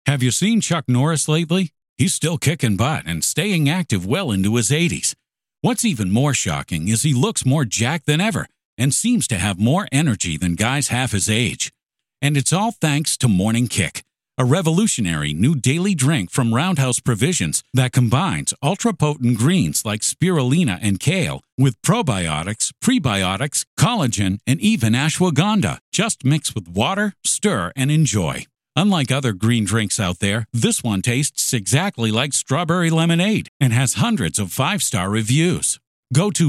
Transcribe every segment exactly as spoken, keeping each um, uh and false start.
Have you seen Chuck Norris lately? He's still kicking butt and staying active well into his eighties. What's even more shocking is he looks more jacked than ever and seems to have more energy than guys half his age. And it's all thanks to Morning Kick, a revolutionary new daily drink from Roundhouse Provisions that combines ultra-potent greens like spirulina and kale with probiotics, prebiotics, collagen, and even ashwagandha. Just mix with water, stir, and enjoy. Unlike other green drinks out there, this one tastes exactly like strawberry lemonade and has hundreds of five-star reviews. Go to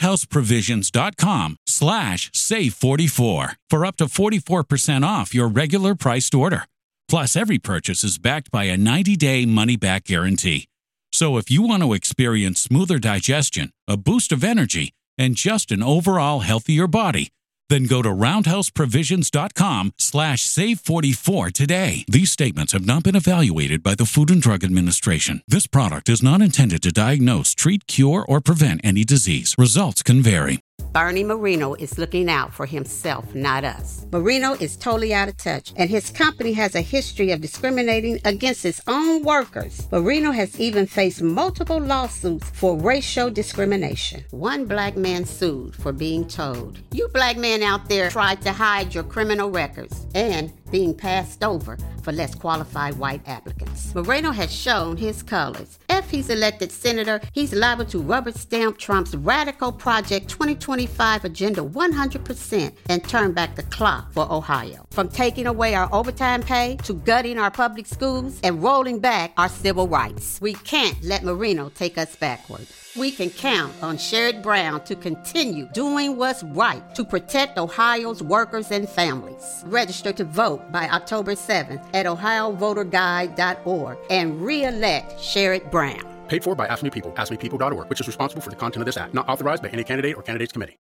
roundhouseprovisions.com slash save44 for up to forty-four percent off your regular priced order. Plus, every purchase is backed by a ninety-day money-back guarantee. So if you want to experience smoother digestion, a boost of energy, and just an overall healthier body, then go to roundhouseprovisions.com slash save44 today. These statements have not been evaluated by the Food and Drug Administration. This product is not intended to diagnose, treat, cure, or prevent any disease. Results can vary. Bernie Marino is looking out for himself, not us. Marino is totally out of touch, and his company has a history of discriminating against its own workers. Marino has even faced multiple lawsuits for racial discrimination. One black man sued for being told, "You black men out there tried to hide your criminal records," and being passed over for less qualified white applicants. Moreno has shown his colors. If he's elected senator, he's liable to rubber stamp Trump's Radical Project twenty twenty-five agenda one hundred percent and turn back the clock for Ohio. From taking away our overtime pay to gutting our public schools and rolling back our civil rights. We can't let Moreno take us backward. We can count on Sherrod Brown to continue doing what's right to protect Ohio's workers and families. Register to vote by October seventh at ohio voter guide dot org and re-elect Sherrod Brown. Paid for by Ask Me People, ask me people dot org, which is responsible for the content of this act. Not authorized by any candidate or candidates committee.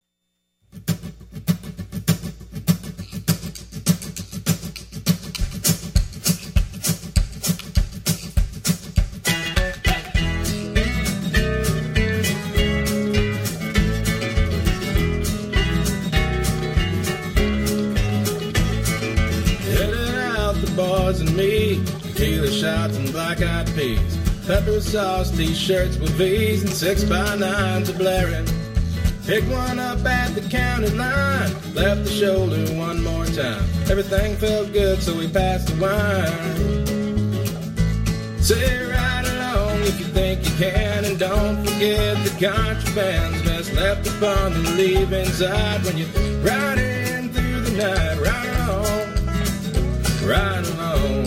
And me, tequila shots and black-eyed peas, pepper sauce t-shirts with V's and six by nines are blaring. Picked one up at the county line, left the shoulder one more time. Everything felt good, so we passed the wine. Say right along if you think you can, and don't forget the contraband's best left upon the leave inside when you're riding through the night. Right along, right along.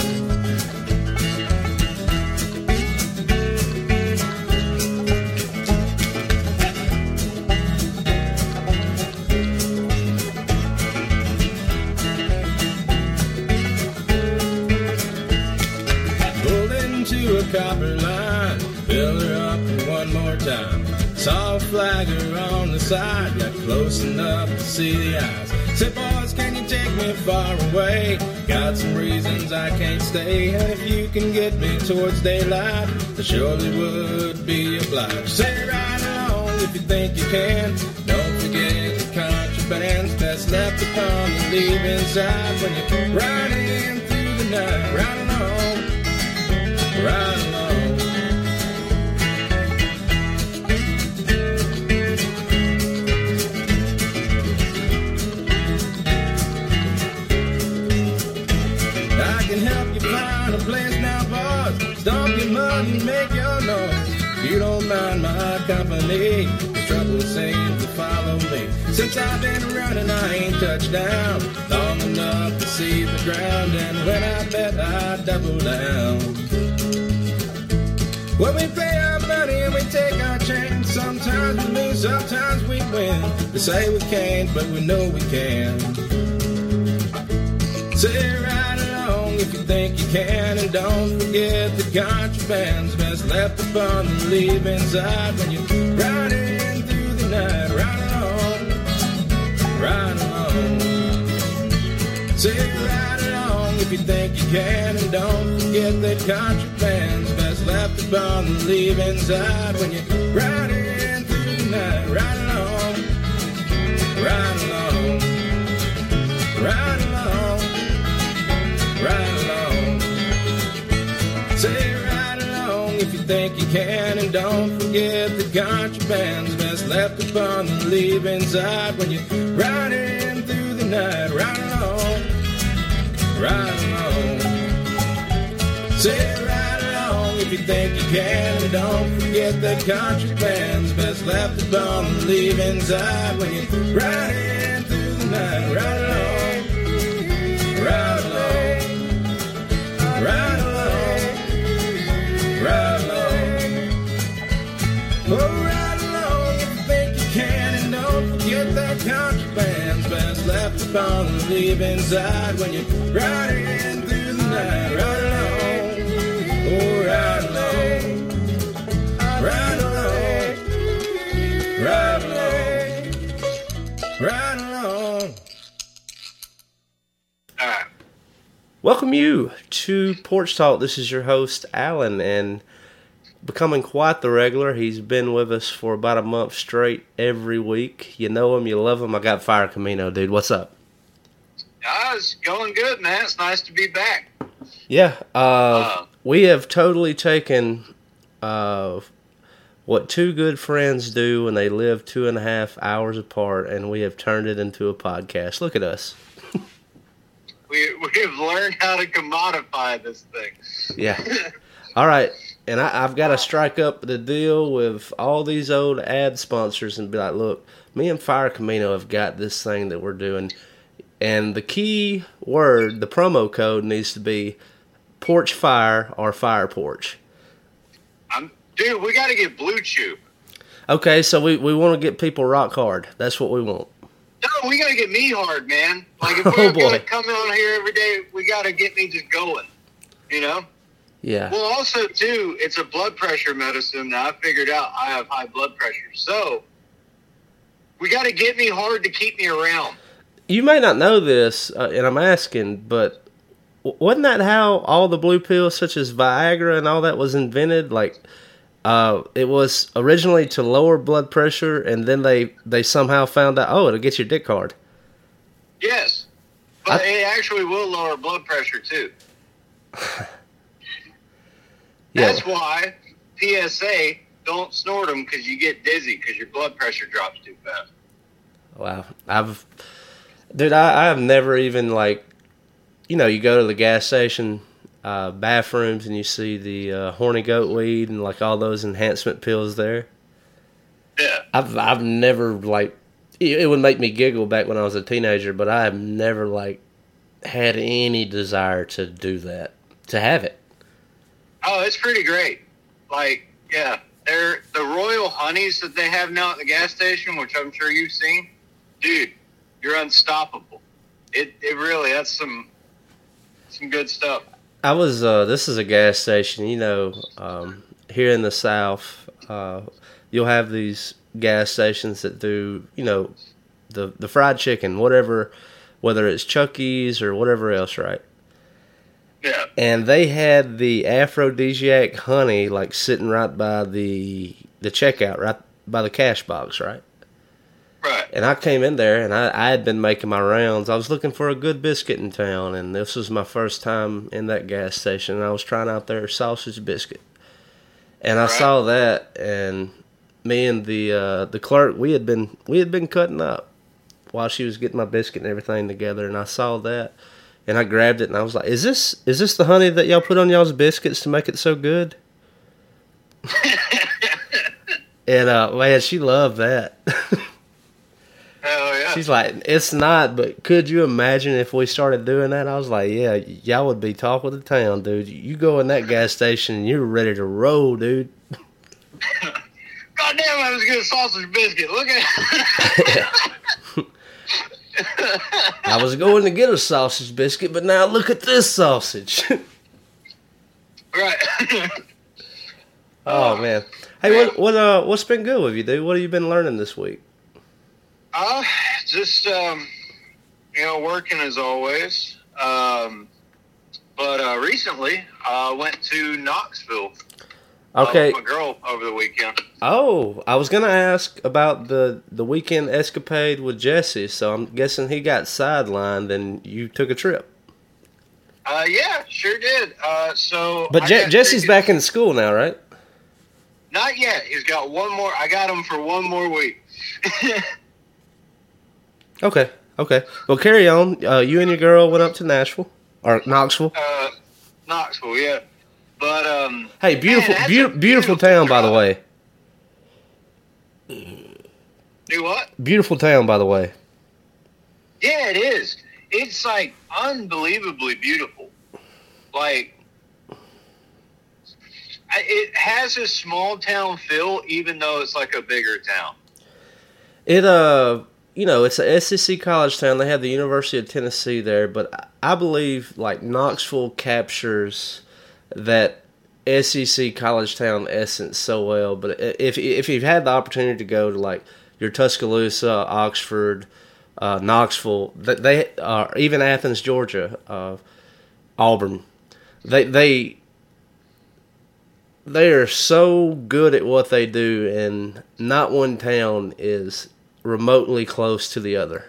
Pulled into a copper line, fill her up one more time. Saw a flagger on the side, got close enough to see the eyes. Said, boys, can you take me far away? Got some reasons I can't stay, and if you can get me towards daylight, I surely would be obliged. Say right along if you think you can. Don't forget the contraband's best left upon the leave inside when you're riding through the night. Right along, right along. Stomp your mud and make your noise. You don't mind my company. The trouble seems to follow me. Since I've been running, I ain't touched down long enough to see the ground. And when I bet, I double down. Well, we play our money and we take our chance. Sometimes we lose, sometimes we win. They say we can't, but we know we can. Say right along if you think you can, and don't forget the contraband's best left upon the leave inside when you're riding through the night. Right along, right along. Say right along if you think you can, and don't forget that contraband's best left upon the leave inside when you're riding through the night. Right along, right along, right along. Right along, think you can. And don't forget the contraband's best left upon the leaving side. When you're riding through the night, ride along, ride along. Say ride along if you think you can. And don't forget that contraband's best left upon the leaving side. When you're riding through the night, ride along, ride along, ride along, ride along. Oh, ride along if you think you can. And don't forget that contraband's best left upon the leaving side. When you're riding through the night, ride along. Oh, ride along, ride along, ride along, ride along. All right. Welcome you to Porch Talk. This is your host, Alan, and becoming quite the regular. He's been with us for about a month straight every week. You know him, you love him. I got Fire Camino, dude. What's up? Uh, it's going good, man. It's nice to be back. Yeah, uh, Uh, we have totally taken uh, what two good friends do when they live two and a half hours apart, and we have turned it into a podcast. Look at us. we we've learned how to commodify this thing. Yeah. All right. And I, I've got to strike up the deal with all these old ad sponsors and be like, look, me and Fire Camino have got this thing that we're doing. And the key word, the promo code needs to be Porch Fire or Fire Porch. I'm, dude, we got to get Blue Chew. Okay, so we, we want to get people rock hard. That's what we want. No, we got to get me hard, man. Like, if Oh, we're boy. going to come on here every day, we got to get me just going, you know? Yeah. Well, also, too, it's a blood pressure medicine. Now, I figured out I have high blood pressure. So, we got to get me hard to keep me around. You may not know this, uh, and I'm asking, but w- wasn't that how all the blue pills, such as Viagra and all that, was invented? Like, uh, it was originally to lower blood pressure, and then they, they somehow found out, oh, it'll get your dick hard. Yes. But I- it actually will lower blood pressure, too. Yeah. That's why P S A, don't snort them because you get dizzy because your blood pressure drops too fast. Wow. I've, dude, I, I've never even, like, you know, you go to the gas station uh, bathrooms and you see the uh, horny goat weed and, like, all those enhancement pills there. Yeah. I've I've never, like, it, it would make me giggle back when I was a teenager, but I have never, like, had any desire to do that, to have it. Oh, it's pretty great. Like, yeah, they're the Royal Honeys that they have now at the gas station, which I'm sure you've seen. Dude, you're unstoppable. It it really, that's some some good stuff. I was, uh, this is a gas station, you know, um, here in the South, uh, you'll have these gas stations that do, you know, the, the fried chicken, whatever, whether it's Chucky's or whatever else, right? Yeah. And they had the aphrodisiac honey, like, sitting right by the the checkout, right by the cash box, right? Right. And I came in there, and I, I had been making my rounds. I was looking for a good biscuit in town, and this was my first time in that gas station. And I was trying out their sausage biscuit. And I Right. saw that, and me and the uh, the clerk, we had been we had been cutting up while she was getting my biscuit and everything together, and I saw that. And I grabbed it, and I was like, is this is this the honey that y'all put on y'all's biscuits to make it so good? And, uh, man, she loved that. Hell yeah. She's like, it's not, but could you imagine if we started doing that? I was like, yeah, y'all would be talk of the town, dude. You go in that gas station, and you're ready to roll, dude. God damn, that was a good sausage biscuit. Look at I was going to get a sausage biscuit, but now look at this sausage. Right. Oh, man. Hey, what what uh what's been good with you, dude? What have you been learning this week? Uh, just, um, you know, working as always. Um, but uh, recently, I uh, went to Knoxville. Okay. Uh, with my girl over the weekend. Oh, I was gonna ask about the the weekend escapade with Jesse. So I'm guessing he got sidelined and you took a trip. Uh, yeah, sure did. Uh, so But I Je- got Jesse's tickets- back in school now, right? Not yet. He's got one more. I got him for one more week. Okay, okay. Well, carry on. Uh, you and your girl went up to Nashville or Knoxville. Uh, Knoxville, yeah. But um. Hey, beautiful, man, be- beautiful, beautiful town, by the drive. way. Do what? Beautiful town, by the way. Yeah, it is. It's like unbelievably beautiful. Like, I- it has a small town feel, even though it's like a bigger town. It uh, you know, it's a S E C college town. They have the University of Tennessee there, but I believe like Knoxville captures that S E C college town essence so well. But if if you've had the opportunity to go to like your Tuscaloosa, Oxford, uh, Knoxville, they are uh, even Athens, Georgia, uh, Auburn, they they they are so good at what they do, and not one town is remotely close to the other.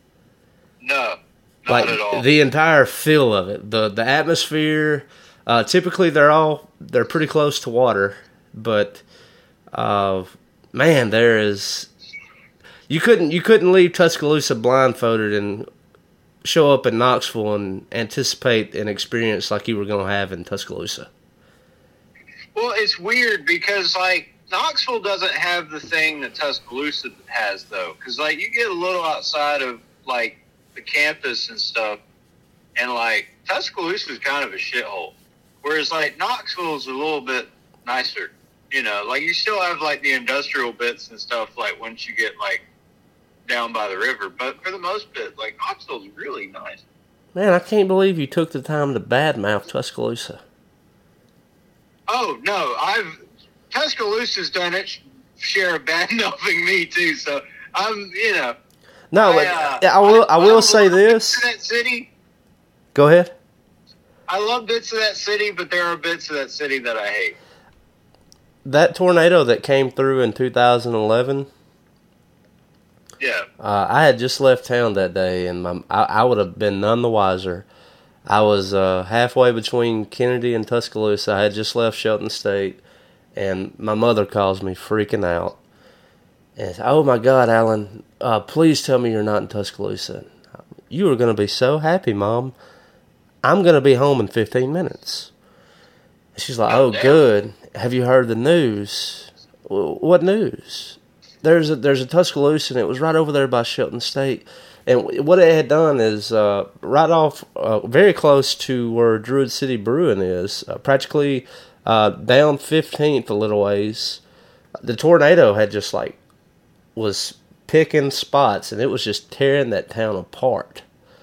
No, not Like at all. the entire feel of it, the the atmosphere. Uh, typically, they're all they're pretty close to water, but uh, man, there is you couldn't you couldn't leave Tuscaloosa blindfolded and show up in Knoxville and anticipate an experience like you were going to have in Tuscaloosa. Well, it's weird because, like, Knoxville doesn't have the thing that Tuscaloosa has, though. Because, like, you get a little outside of, like, the campus and stuff, and, like, Tuscaloosa is kind of a shithole. Whereas, like, Knoxville is a little bit nicer. You know, like, you still have, like, the industrial bits and stuff, like, once you get, like, down by the river. But for the most part, like, Knoxville's really nice. Man, I can't believe you took the time to badmouth Tuscaloosa. Oh, no, I've Tuscaloosa's done its share of bad mouthing me too, so I'm, you know. No, I, but uh, I will. I, I will love say bits this. of that city. Go ahead. I love bits of that city, but there are bits of that city that I hate. That tornado that came through in two thousand eleven. Yeah. Uh, I had just left town that day, and my, I, I would have been none the wiser. I was uh, halfway between Kennedy and Tuscaloosa. I had just left Shelton State, and my mother calls me freaking out. And says, "Oh my God, Alan, uh, please tell me you're not in Tuscaloosa. You are going to be so happy, Mom. I'm going to be home in fifteen minutes. And she's like, "Oh, good. Have you heard the news?" "What news?" There's a, there's a Tuscaloosa, and it was right over there by Shelton State. And what it had done is uh, right off, uh, very close to where Druid City Brewing is, uh, practically uh, down fifteenth a little ways, the tornado had just like, was picking spots, and it was just tearing that town apart.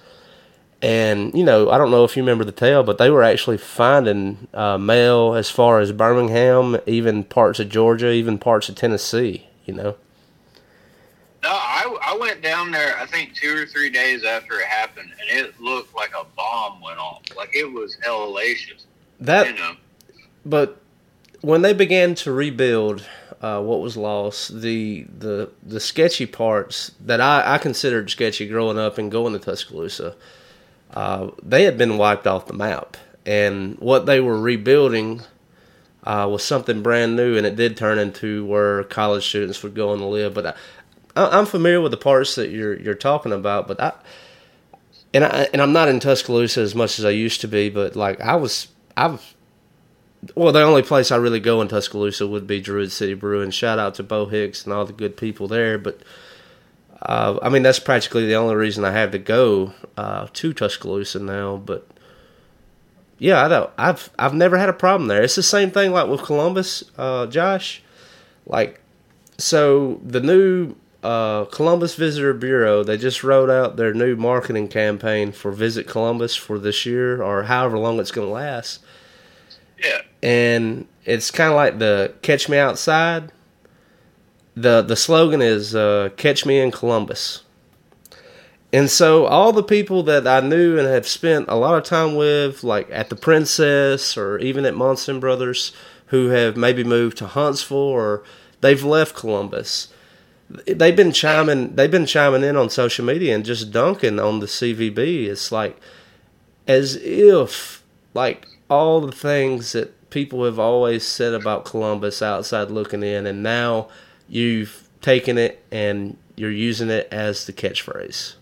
And, you know, I don't know if you remember the tale, but they were actually finding uh, mail as far as Birmingham, even parts of Georgia, even parts of Tennessee, you know. No, I, I went down there, I think, two or three days after it happened, and it looked like a bomb went off. Like, it was hellacious. That, you know. But when they began to rebuild uh, what was lost, the the the sketchy parts that I, I considered sketchy growing up and going to Tuscaloosa, uh, they had been wiped off the map. And what they were rebuilding uh, was something brand new, and it did turn into where college students would go and live. But I, I'm familiar with the parts that you're you're talking about, but I and I and I'm not in Tuscaloosa as much as I used to be. But like I was, I've well, the only place I really go in Tuscaloosa would be Druid City Brewing. Shout out to Bo Hicks and all the good people there. But uh, I mean, that's practically the only reason I have to go uh, to Tuscaloosa now. But yeah, I don't. I've I've never had a problem there. It's the same thing like with Columbus, uh, Josh. Like so, the new. Uh, Columbus Visitor Bureau, they just wrote out their new marketing campaign for Visit Columbus for this year, or however long it's going to last. Yeah. And it's kind of like the Catch Me Outside. The the slogan is uh, Catch Me in Columbus. And so all the people that I knew and have spent a lot of time with, like at the Princess or even at Monson Brothers, who have maybe moved to Huntsville or they've left Columbus, They've been chiming. They've been chiming in on social media and just dunking on the C V B. It's like as if like all the things that people have always said about Columbus, outside looking in, and now you've taken it and you're using it as the catchphrase.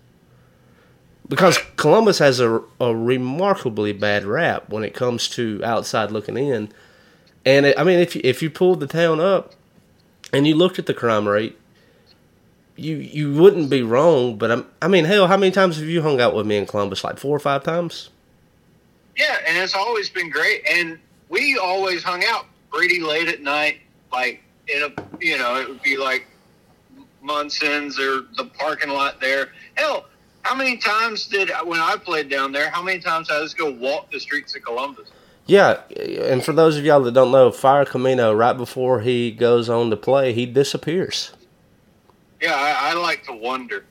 Because Columbus has a, a remarkably bad rap when it comes to outside looking in. And, it, I mean, if you, if you pulled the town up and you looked at the crime rate, you you wouldn't be wrong. But, I'm, I mean, hell, how many times have you hung out with me in Columbus? Like four or five times? Yeah, and it's always been great. And we always hung out pretty late at night, like, in a, you know, it would be like Munson's or the parking lot there. Hell, how many times did, when I played down there, how many times did I just go walk the streets of Columbus? Yeah, and for those of y'all that don't know, Fire Camino, right before he goes on to play, he disappears. Yeah, I, I like to wonder.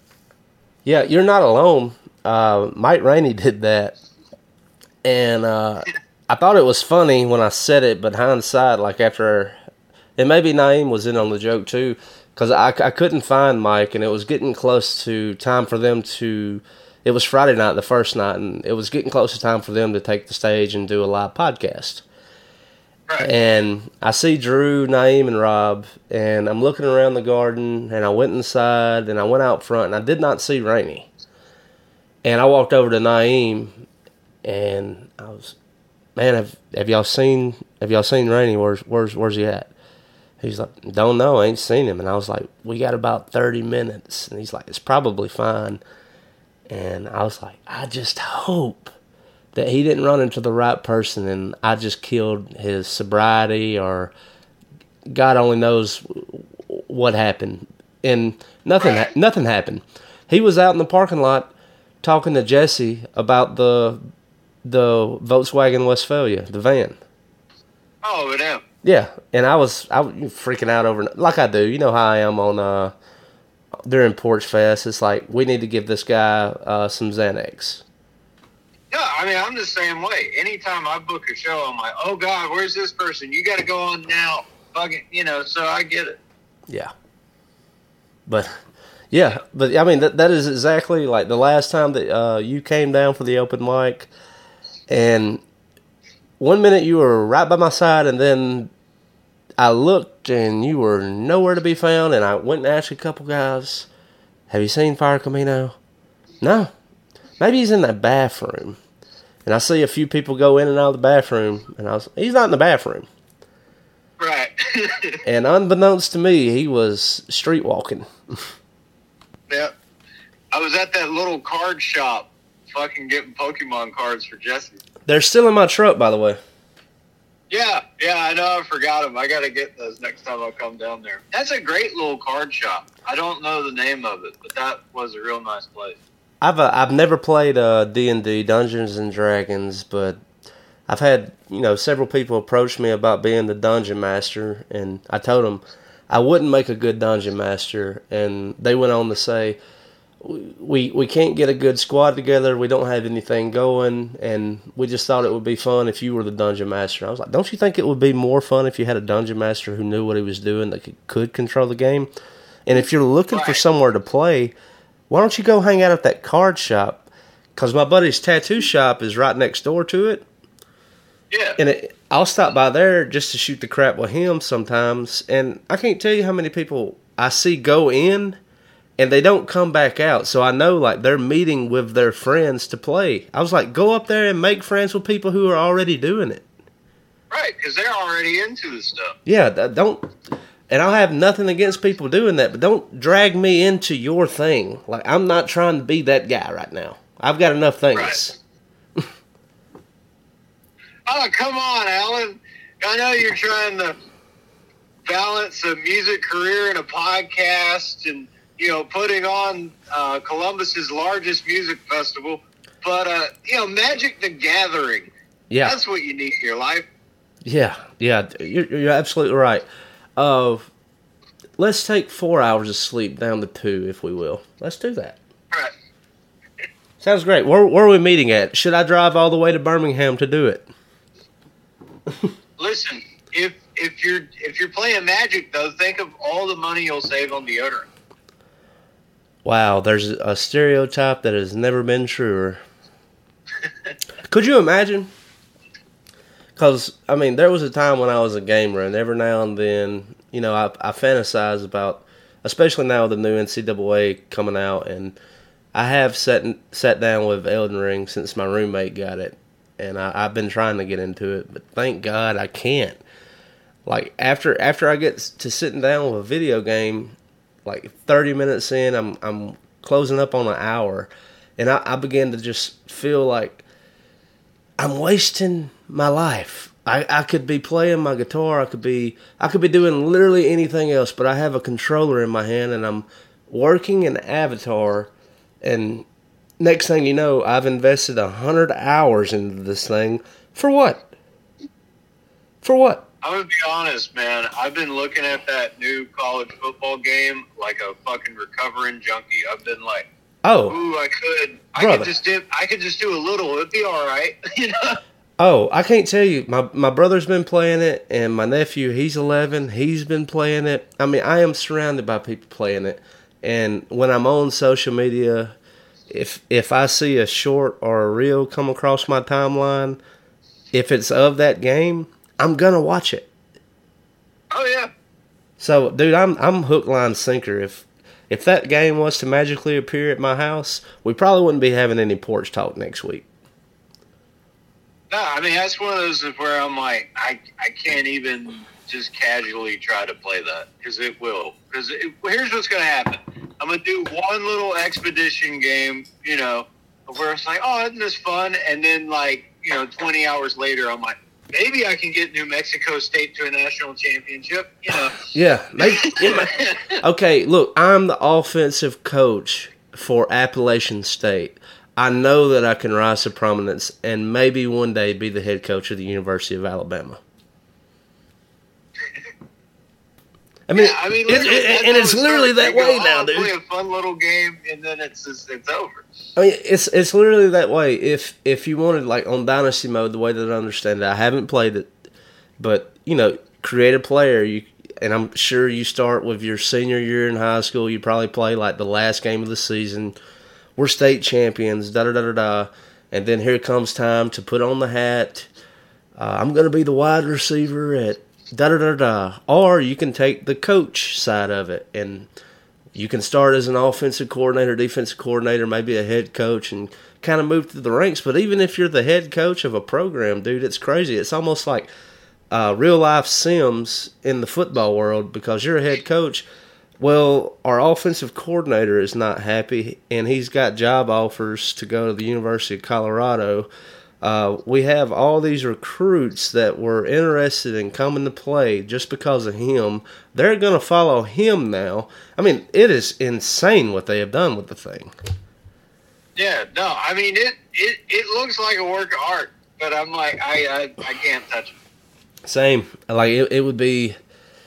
Yeah, you're not alone. Uh, Mike Rainey did that. And uh, I thought it was funny when I said it, but hindsight, like after, and maybe Naeem was in on the joke too, because I, I couldn't find Mike, and it was getting close to time for them to, it was Friday night, the first night, and it was getting close to time for them to take the stage and do a live podcast. Right. And I see Drew, Naeem, and Rob, and I'm looking around the garden, and I went inside, and I went out front, and I did not see Rainey. And I walked over to Naeem, and I was, man, have have y'all seen have y'all seen Rainey? Where's where's where's he at? He's like, don't know, I ain't seen him. And I was like, we got about thirty minutes. And he's like, it's probably fine. And I was like, I just hope that he didn't run into the right person and I just killed his sobriety, or God only knows what happened. And nothing Right. nothing happened. He was out in the parking lot talking to Jesse about the the Volkswagen Westphalia, the van. Oh, with him. Yeah, and I was I was freaking out over, like I do. You know how I am on uh during Porch Fest. It's like, we need to give this guy uh, some Xanax. Yeah, I mean, I'm the same way. Anytime I book a show, I'm like, oh, God, where's this person? You got to go on now. Fucking, you know, so I get it. Yeah. But, yeah, but I mean, that that is exactly like the last time that uh, you came down for the open mic, and one minute you were right by my side, and then I looked and you were nowhere to be found, and I went and asked a couple guys, have you seen Fire Camino? No. Maybe he's in that bathroom. And I see a few people go in and out of the bathroom, and I was, he's not in the bathroom. Right. And unbeknownst to me, he was street walking. Yeah. I was at that little card shop fucking getting Pokemon cards for Jesse. They're still in my truck, by the way. Yeah, yeah, I know. I forgot them. I got to get those next time I come down there. That's a great little card shop. I don't know the name of it, but that was a real nice place. I've uh, I've never played uh, D and D, Dungeons and Dragons, but I've had, you know, several people approach me about being the dungeon master, and I told them I wouldn't make a good dungeon master, and they went on to say, we we can't get a good squad together, we don't have anything going, and we just thought it would be fun if you were the dungeon master. I was like, don't you think it would be more fun if you had a dungeon master who knew what he was doing, that could, could control the game? And if you're looking for Right. somewhere to play, why don't you go hang out at that card shop? Because my buddy's tattoo shop is right next door to it. Yeah. And it, I'll stop by there just to shoot the crap with him sometimes. And I can't tell you how many people I see go in and they don't come back out. So I know, like, they're meeting with their friends to play. I was like, go up there and make friends with people who are already doing it. Right, because they're already into the stuff. Yeah, th- don't... And I have nothing against people doing that, but don't drag me into your thing. Like, I'm not trying to be that guy right now. I've got enough things. Right. Oh, come on, Alan. I know you're trying to balance a music career and a podcast and, you know, putting on uh, Columbus's largest music festival. But, uh, you know, Magic the Gathering, Yeah. that's what you need in your life. Yeah, yeah, you're, you're absolutely right. Uh, let's take four hours of sleep down to two, if we will. Let's do that. Right. Sounds great. Where, where are we meeting at? Should I drive all the way to Birmingham to do it? Listen, if if you're if you're playing Magic, though, think of all the money you'll save on deodorant. Wow, there's a stereotype that has never been truer. Could you imagine? Because, I mean, there was a time when I was a gamer, and every now and then, you know, I, I fantasize about, especially now with the new N C double A coming out, and I have sat, sat down with Elden Ring since my roommate got it, and I, I've been trying to get into it, but thank God I can't. Like, after after I get to sitting down with a video game, like thirty minutes in, I'm I'm closing up on an hour, and I, I begin to just feel like I'm wasting my life. I, I could be playing my guitar, I could be I could be doing literally anything else, but I have a controller in my hand and I'm working an avatar, and next thing you know, I've invested a hundred hours into this thing. For what? For what? I'm gonna be honest, man. I've been looking at that new college football game like a fucking recovering junkie. I've been like, oh, ooh, I could, I brother. could just do, I could just do a little. It'd be all right, you know. Oh, I can't tell you. My my brother's been playing it, and my nephew, he's eleven. He's been playing it. I mean, I am surrounded by people playing it, and when I'm on social media, if if I see a short or a reel come across my timeline, if it's of that game, I'm gonna watch it. Oh yeah. So, dude, I'm I'm hook, line, sinker. If if that game was to magically appear at my house, we probably wouldn't be having any porch talk next week. No, I mean, that's one of those where I'm like, I, I can't even just casually try to play that, because it will. Because here's what's going to happen. I'm going to do one little expedition game, you know, where it's like, oh, isn't this fun? And then, like, you know, twenty hours later, I'm like, maybe I can get New Mexico State to a national championship, you know. Yeah. Maybe, okay, look, I'm the offensive coach for Appalachian State. I know that I can rise to prominence and maybe one day be the head coach of the University of Alabama. I mean, yeah, I mean, it, it, and it's literally that way now, dude. Play a fun little game, and then it's just, it's over. I mean, it's it's literally that way. If if you wanted, like, on Dynasty mode, the way that I understand it, I haven't played it, but, you know, create a player, you, and I'm sure you start with your senior year in high school, you probably play, like, the last game of the season. We're state champions, da-da-da-da-da, and then here comes time to put on the hat. Uh, I'm going to be the wide receiver at da-da-da-da. Or you can take the coach side of it, and you can start as an offensive coordinator, defensive coordinator, maybe a head coach, and kind of move through the ranks. But even if you're the head coach of a program, dude, it's crazy. It's almost like uh, real-life Sims in the football world, because you're a head coach. Well, our offensive coordinator is not happy, and he's got job offers to go to the University of Colorado. Uh, we have all these recruits that were interested in coming to play just because of him. They're going to follow him now. I mean, it is insane what they have done with the thing. Yeah, no, I mean, it, it, it looks like a work of art, but I'm like, I I, I can't touch it. Same. Like, it, it would be...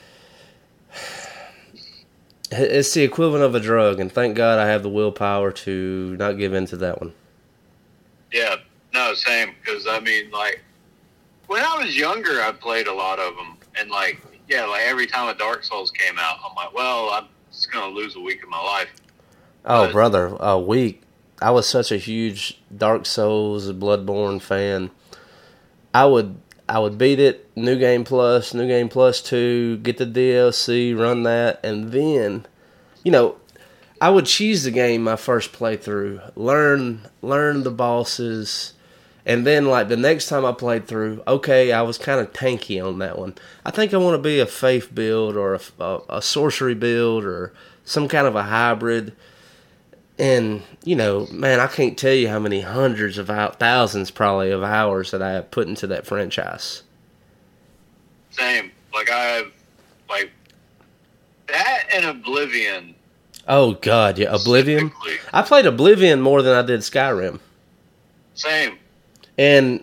It's the equivalent of a drug, and thank God I have the willpower to not give in to that one. Yeah, no, same, because, I mean, like, when I was younger, I played a lot of them, and, like, yeah, like, every time a Dark Souls came out, I'm like, well, I'm just going to lose a week of my life. Oh, but, brother, a week. I was such a huge Dark Souls, Bloodborne fan. I would... I would beat it, New Game Plus, New Game Plus two, get the D L C, run that, and then, you know, I would cheese the game my first playthrough, learn learn the bosses, and then, like, the next time I played through, okay, I was kind of tanky on that one. I think I want to be a faith build or a, a, a sorcery build or some kind of a hybrid. And, you know, man, I can't tell you how many hundreds of hours, thousands probably of hours that I have put into that franchise. Same. Like, I have, like, that and Oblivion. Oh, God, yeah, Oblivion. I played Oblivion more than I did Skyrim. Same. And,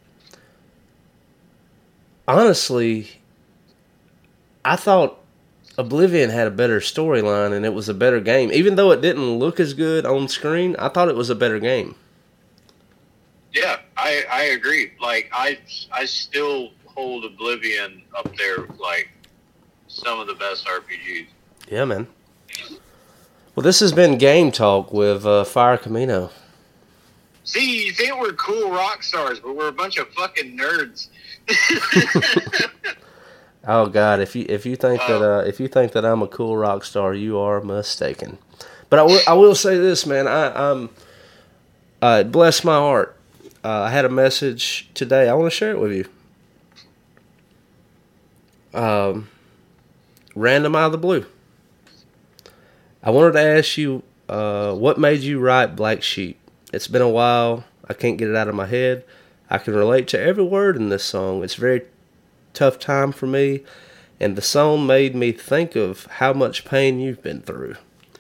honestly, I thought Oblivion had a better storyline, and it was a better game. Even though it didn't look as good on screen, I thought it was a better game. Yeah, I, I agree. Like, I, I still hold Oblivion up there, like, some of the best R P Gs. Yeah, man. Well, this has been Game Talk with uh, Fire Camino. See, you think we're cool rock stars, but we're a bunch of fucking nerds Oh God! If you if you think that uh, if you think that I'm a cool rock star, you are mistaken. But I will I will say this, man. I, I'm uh, bless my heart. Uh, I had a message today. I want to share it with you. Um, random out of the blue. I wanted to ask you, uh, what made you write Black Sheep? It's been a while. I can't get it out of my head. I can relate to every word in this song. It's a very tough time for me, and the song made me think of how much pain you've been through.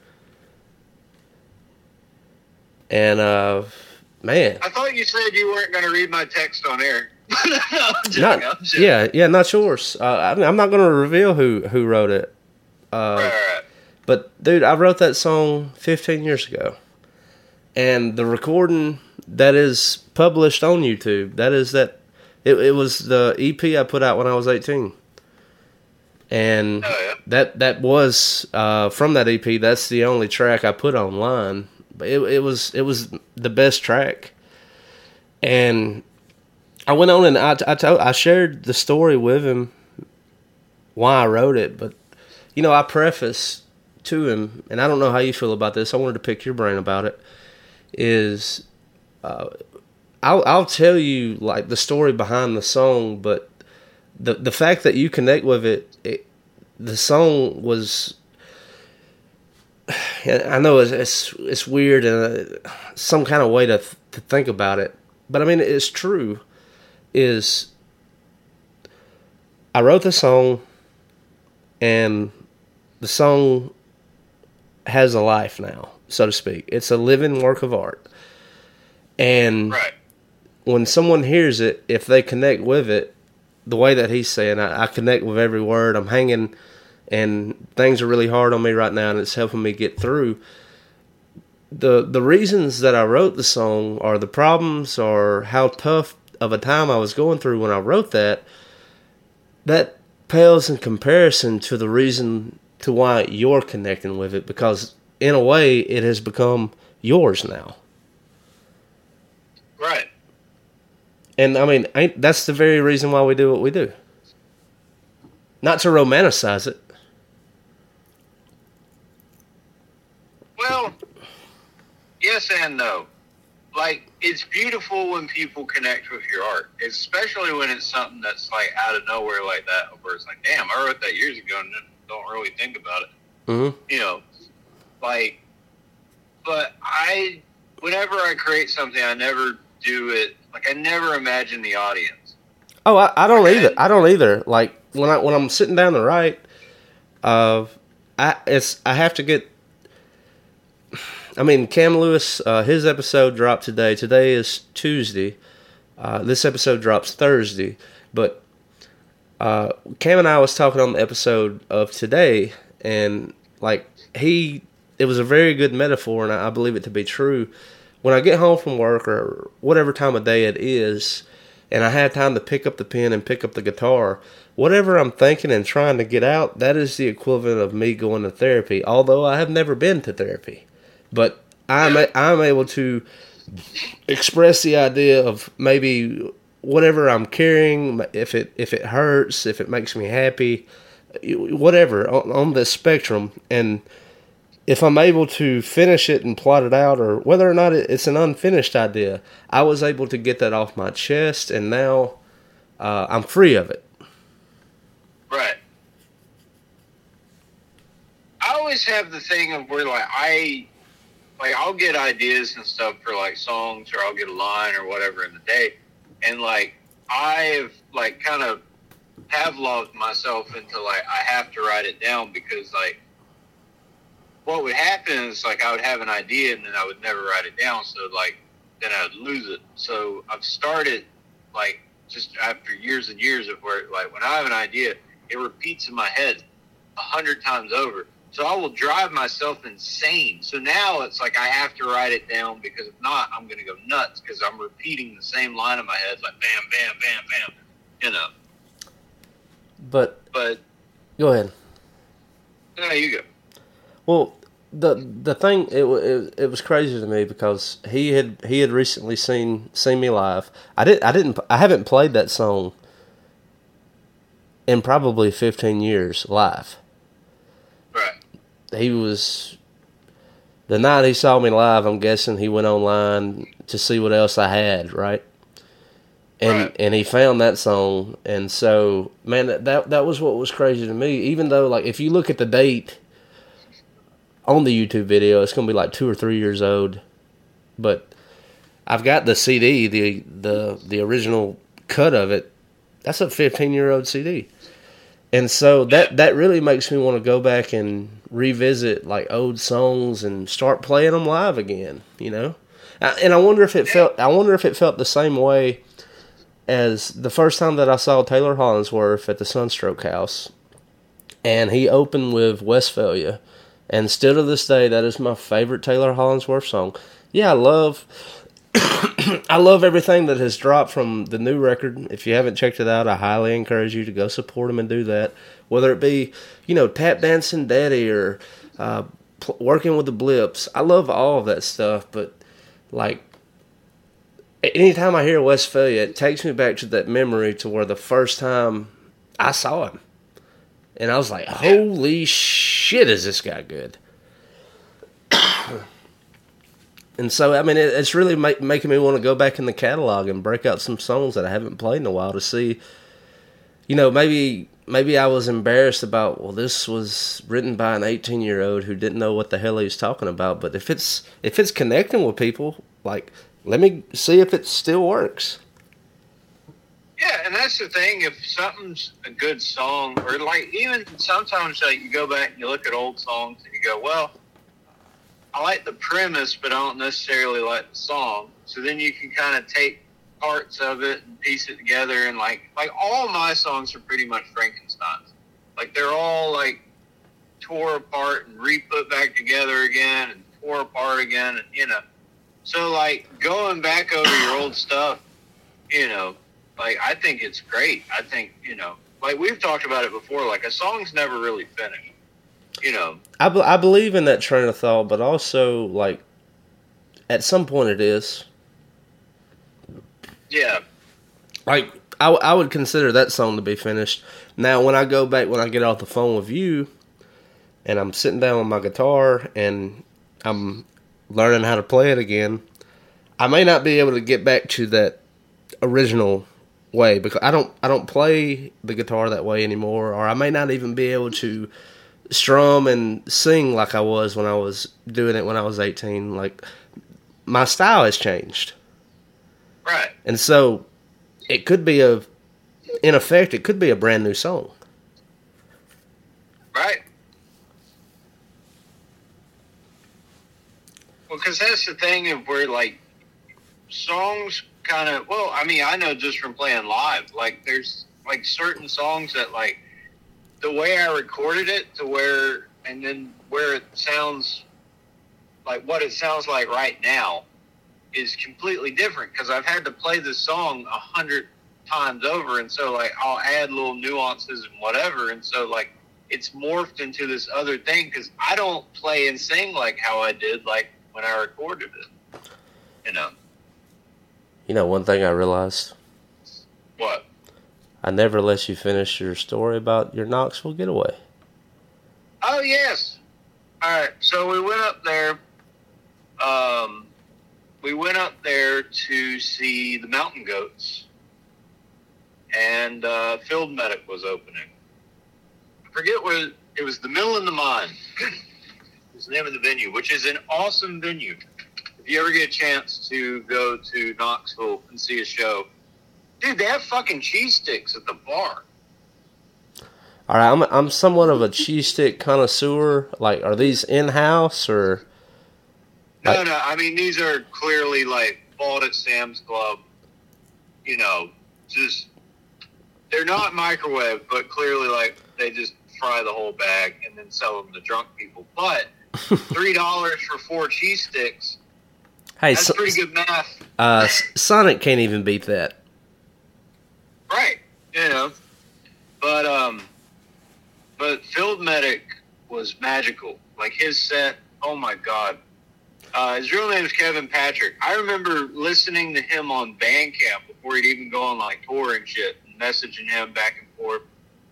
And, uh, man. I thought you said you weren't going to read my text on air. no, I'm joking, not, I'm joking. Yeah, yeah, not yours. Uh, I, I'm not going to reveal who, who wrote it. Uh, right, right, right. But, dude, I wrote that song fifteen years ago. And the recording that is published on YouTube, that is that, it, it was the E P I put out when I was eighteen. And oh, yeah. that that was, uh, from that E P, that's the only track I put online. But it, it was it was the best track. And I went on and I, I, told, I shared the story with him, why I wrote it. But, you know, I prefaced to him, and I don't know how you feel about this, I wanted to pick your brain about it, is uh, I'll, I'll tell you, like, the story behind the song, but the the fact that you connect with it, it the song was... I know it's, it's it's weird and uh, some kind of way to th- to think about it, but I mean it's true. Is I wrote the song, and the song has a life now, so to speak. It's a living work of art, and Right. when someone hears it, if they connect with it, the way that he's saying, I, I connect with every word. I'm hanging. And things are really hard on me right now, and it's helping me get through. The the reasons that I wrote the song, or the problems, or how tough of a time I was going through when I wrote that, that pales in comparison to the reason to why you're connecting with it, because in a way it has become yours now. Right. And I mean, ain't, that's the very reason why we do what we do. Not to romanticize it. Well, yes and no. Like, it's beautiful when people connect with your art, especially when it's something that's, like, out of nowhere like that, where it's like, damn, I wrote that years ago and don't really think about it. Mm-hmm. You know, like, but I, whenever I create something, I never do it, like, I never imagine the audience. Oh, I, I don't Okay. either. I don't either. Like, when I when I'm sitting down to write, uh, I it's I have to get. I mean, Cam Lewis, uh, his episode dropped today. Today is Tuesday. Uh, this episode drops Thursday. But uh, Cam and I was talking on the episode of today, and like he, it was a very good metaphor, and I, I believe it to be true. When I get home from work or whatever time of day it is, and I have time to pick up the pen and pick up the guitar, whatever I'm thinking and trying to get out, that is the equivalent of me going to therapy, although I have never been to therapy. But I'm, I'm able to express the idea of maybe whatever I'm carrying, if it if it hurts, if it makes me happy, whatever, on, on this spectrum. And if I'm able to finish it and plot it out, or whether or not it's an unfinished idea, I was able to get that off my chest, and now uh, I'm free of it. Right. I always have the thing of where, like, I, like, I'll get ideas and stuff for, like, songs, or I'll get a line or whatever in the day, and, like, I've, like, kind of Pavloved myself into, like, I have to write it down, because, like, what would happen is, like, I would have an idea and then I would never write it down, so, like, then I would lose it. So I've started, like, just after years and years of where, like, when I have an idea, it repeats in my head a hundred times over. So I will drive myself insane. So now it's like I have to write it down, because if not, I'm going to go nuts, because I'm repeating the same line in my head, like bam, bam, bam, bam, you know. But But, go ahead. no, you go. Well, the the thing it, it it was crazy to me, because he had he had recently seen seen me live. I did I didn't I haven't played that song in probably fifteen years live. Right. He was, the night he saw me live, I'm guessing he went online to see what else I had, right? And right. and he found that song, and so, man, that that was what was crazy to me. Even though, like, if you look at the date on the YouTube video, it's going to be like two or three years old. But I've got the C D, the the the original cut of it. That's a fifteen-year-old C D. And so that, that really makes me want to go back and revisit, like, old songs and start playing them live again, you know? And I wonder if it felt I wonder if it felt the same way as the first time that I saw Taylor Hollingsworth at the Sunstroke House. And he opened with Westphalia. And still to this day, that is my favorite Taylor Hollingsworth song. Yeah, I love I love everything that has dropped from the new record. If you haven't checked it out, I highly encourage you to go support him and do that. Whether it be, you know, Tap Dancing Daddy or uh, pl- working with the Blips. I love all of that stuff, but, like, anytime I hear Westphalia, it takes me back to that memory to where the first time I saw him. And I was like, holy shit, is this guy good? And so, I mean, it, it's really make, making me want to go back in the catalog and break out some songs that I haven't played in a while to see, you know, maybe maybe I was embarrassed about, well, this was written by an eighteen-year-old who didn't know what the hell he was talking about. But if it's if it's connecting with people, like, let me see if it still works. Yeah, and that's the thing. If something's a good song, or like even sometimes like you go back and you look at old songs and you go, well, I like the premise, but I don't necessarily like the song. So then you can kind of take parts of it and piece it together. And like, like all my songs are pretty much Frankenstein's. Like they're all like tore apart and re-put back together again and tore apart again. And, you know, so like going back over your old stuff, you know, like I think it's great. I think, you know, like we've talked about it before, like a song's never really finished. You know, I, be- I believe in that train of thought, but also, like, at some point it is. Yeah. Like, I, I would consider that song to be finished. Now, when I go back, when I get off the phone with you, and I'm sitting down with my guitar, and I'm learning how to play it again, I may not be able to get back to that original way, because I don't, I don't play the guitar that way anymore, or I may not even be able to strum and sing like I was when I was doing it when I was eighteen. Like, my style has changed. Right. And so, it could be a, in effect, it could be a brand new song. Right. Well, because that's the thing of where, like, songs kind of, well, I mean, I know just from playing live, like, there's, like, certain songs that, like, the way I recorded it to where, and then where it sounds like what it sounds like right now is completely different because I've had to play this song a hundred times over. And so like, I'll add little nuances and whatever. And so like, it's morphed into this other thing because I don't play and sing like how I did, like when I recorded it, you know? You know, one thing I realized. What? I never let you finish your story about your Knoxville getaway. Oh, yes. All right. So we went up there. Um, we went up there to see the Mountain Goats. And uh, Field Medic was opening. I forget what it was. The Mill in the Mine was the name of the venue, which is an awesome venue. If you ever get a chance to go to Knoxville and see a show, dude, they have fucking cheese sticks at the bar. All right, I'm I'm somewhat of a cheese stick connoisseur. Like, are these in house or? No, no. I mean, these are clearly like bought at Sam's Club. You know, just they're not microwave, but clearly like they just fry the whole bag and then sell them to drunk people. But three dollars for four cheese sticks. Hey, that's so, pretty good math. Uh, Sonic can't even beat that. Right, you know, but um, but Field Medic was magical. Like his set, oh my god, uh, his real name is Kevin Patrick. I remember listening to him on Bandcamp before he'd even go on like tour and shit, and messaging him back and forth.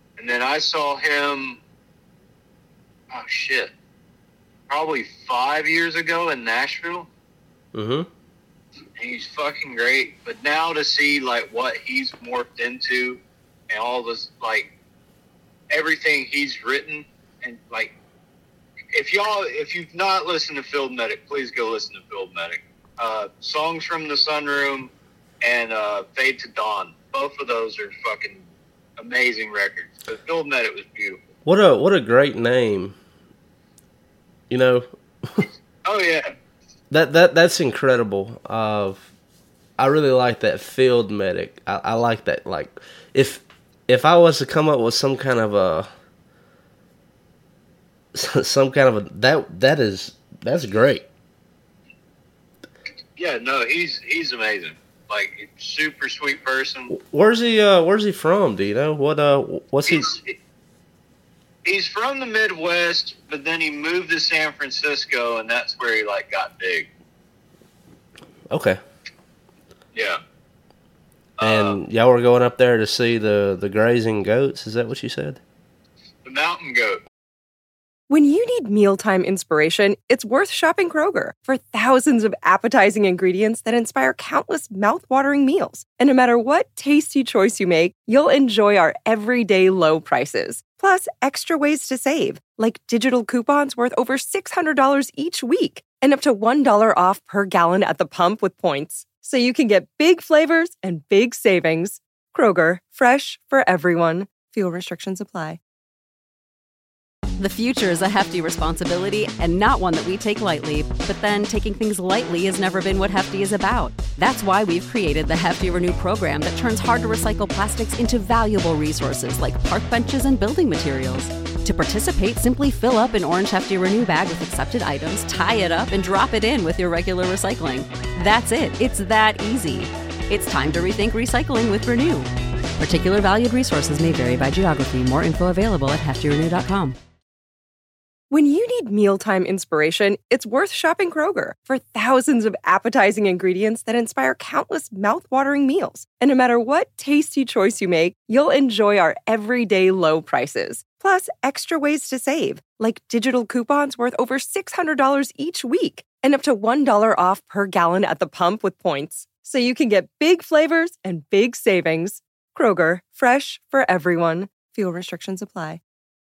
I saw him, oh shit, probably five years ago in Nashville. Mm-hmm. He's fucking great. But now to see like what he's morphed into and all this, like everything he's written, and like if y'all, if you've not listened to Field Medic, please go listen to Field Medic. Uh, Songs from the Sunroom and uh, Fade to Dawn. Both of those are fucking amazing records. But Field Medic was beautiful. What a what a great name. You know. Oh yeah. That that that's incredible. Uh, I really like that, Field Medic. I, I like that. Like, if if I was to come up with some kind of a some kind of a that that is that's great. Yeah, no, he's he's amazing. Like, super sweet person. Where's he? Uh, where's he from? Do you know what? Uh, what's he? He's, he's from the Midwest, but then he moved to San Francisco, and that's where he like got big. Okay. Yeah. And uh, y'all were going up there to see the the grazing goats. Is that what you said? The mountain goat. When you need mealtime inspiration, it's worth shopping Kroger for thousands of appetizing ingredients that inspire countless mouth-watering meals. And no matter what tasty choice you make, you'll enjoy our everyday low prices. Plus, extra ways to save, like digital coupons worth over six hundred dollars each week and up to one dollar off per gallon at the pump with points. So you can get big flavors and big savings. Kroger, fresh for everyone. Fuel restrictions apply. The future is a hefty responsibility and not one that we take lightly. But then taking things lightly has never been what Hefty is about. That's why we've created the Hefty Renew program that turns hard-to-recycle plastics into valuable resources like park benches and building materials. To participate, simply fill up an orange Hefty Renew bag with accepted items, tie it up, and drop it in with your regular recycling. That's it. It's that easy. It's time to rethink recycling with Renew. Particular valued resources may vary by geography. More info available at hefty renew dot com. When you need mealtime inspiration, it's worth shopping Kroger for thousands of appetizing ingredients that inspire countless mouth-watering meals. And no matter what tasty choice you make, you'll enjoy our everyday low prices. Plus, extra ways to save, like digital coupons worth over six hundred dollars each week and up to one dollar off per gallon at the pump with points. So you can get big flavors and big savings. Kroger, fresh for everyone. Fuel restrictions apply.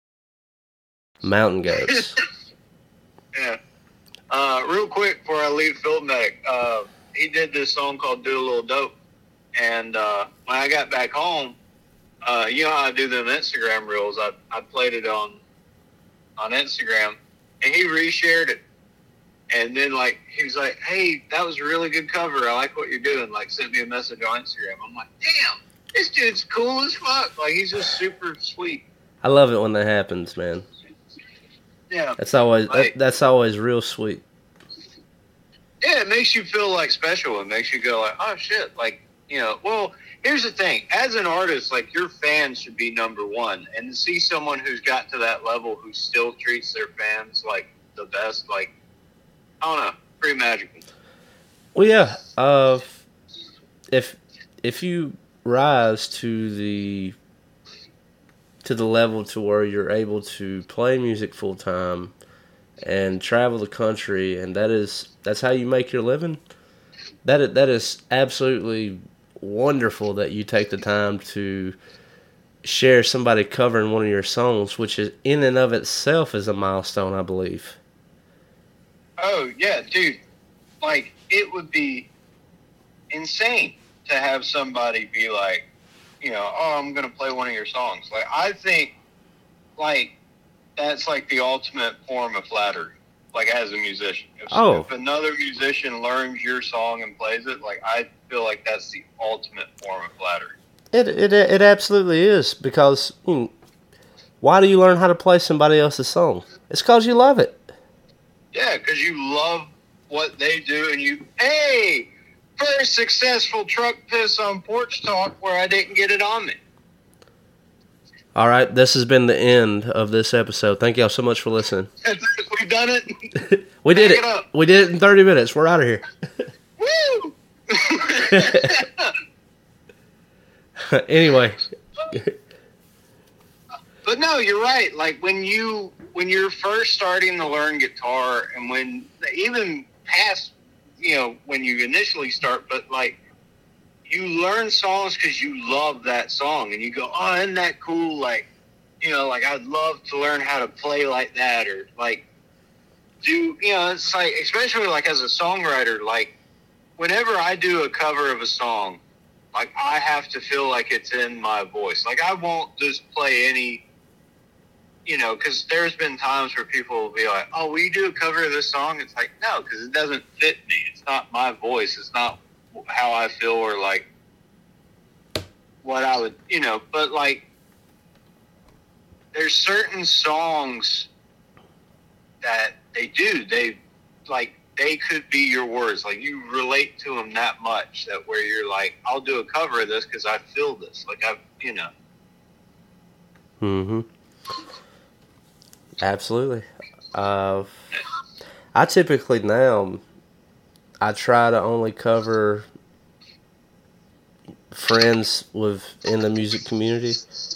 Mountain goats. Yeah. Uh, real quick before I leave Field Medic, uh, he did this song called Do a Little Dope. And uh, when I got back home, uh, you know how I do them Instagram reels. I, I played it on on Instagram, and he reshared it. And then, like, he was like, hey, that was a really good cover. I like what you're doing. Like, sent me a message on Instagram. I'm like, damn, this dude's cool as fuck. Like, he's just super sweet. I love it when that happens, man. Yeah. That's always like, that, that's always real sweet. Yeah, it makes you feel like special. It makes you go like, oh shit, like, you know. Well, here's the thing: as an artist, like, your fans should be number one, and to see someone who's got to that level who still treats their fans like the best, like, I don't know, pretty magical. Well, yeah. Uh, if if you rise to the to the level to where you're able to play music full time and travel the country, and that is that's how you make your living. That is, that is absolutely wonderful that you take the time to share somebody covering one of your songs, which is in and of itself is a milestone, I believe. Oh yeah, dude! Like, it would be insane to have somebody be like, you know, oh, I'm going to play one of your songs. Like, I think, like, that's like the ultimate form of flattery, like, as a musician. If, oh. if another musician learns your song and plays it, like, I feel like that's the ultimate form of flattery. It it it absolutely is, because, you know, why do you learn how to play somebody else's song? It's because you love it. Yeah, because you love what they do, and you, hey, first successful truck piss on porch talk where I didn't get it on me. All right, this has been the end of this episode. Thank y'all so much for listening. We've done it. We did Back it. it up. We did it in thirty minutes. We're out of here. Woo! Anyway. But But no, you're right. Like when you when you're first starting to learn guitar, and when even past, you know, when you initially start, but like you learn songs because you love that song, and you go, oh, isn't that cool? Like, you know, like I'd love to learn how to play like that, or like do, you know, it's like, especially like as a songwriter, like whenever I do a cover of a song, like I have to feel like it's in my voice. Like I won't just play any, you know, because there's been times where people will be like, oh, will you do a cover of this song? It's like, no, because it doesn't fit me. It's not my voice. It's not how I feel, or like what I would, you know, but like there's certain songs that they do, they like, they could be your words. Like you relate to them that much that where you're like, I'll do a cover of this because I feel this. Like I've, you know. Mm-hmm. Absolutely. Uh, I typically now, I try to only cover friends with in the music community.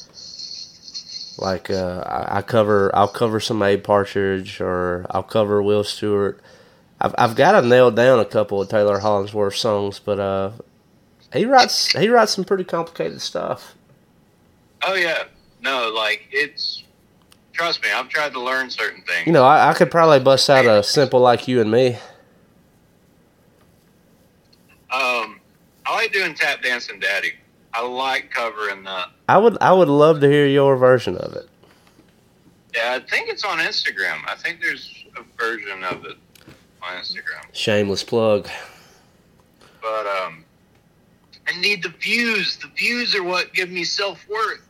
Like uh, I, I cover, I'll cover some Abe Partridge, or I'll cover Will Stewart. I've I've got to nail down a couple of Taylor Hollingsworth songs, but uh, he writes he writes some pretty complicated stuff. Oh yeah, no, like it's. Trust me, I've tried to learn certain things. You know, I, I could probably bust out a simple Like You and Me. Um, I like doing Tap Dancing Daddy. I like covering that. I would I would love to hear your version of it. Yeah, I think it's on Instagram. I think there's a version of it on Instagram. Shameless plug. But um, I need the views. The views are what give me self-worth.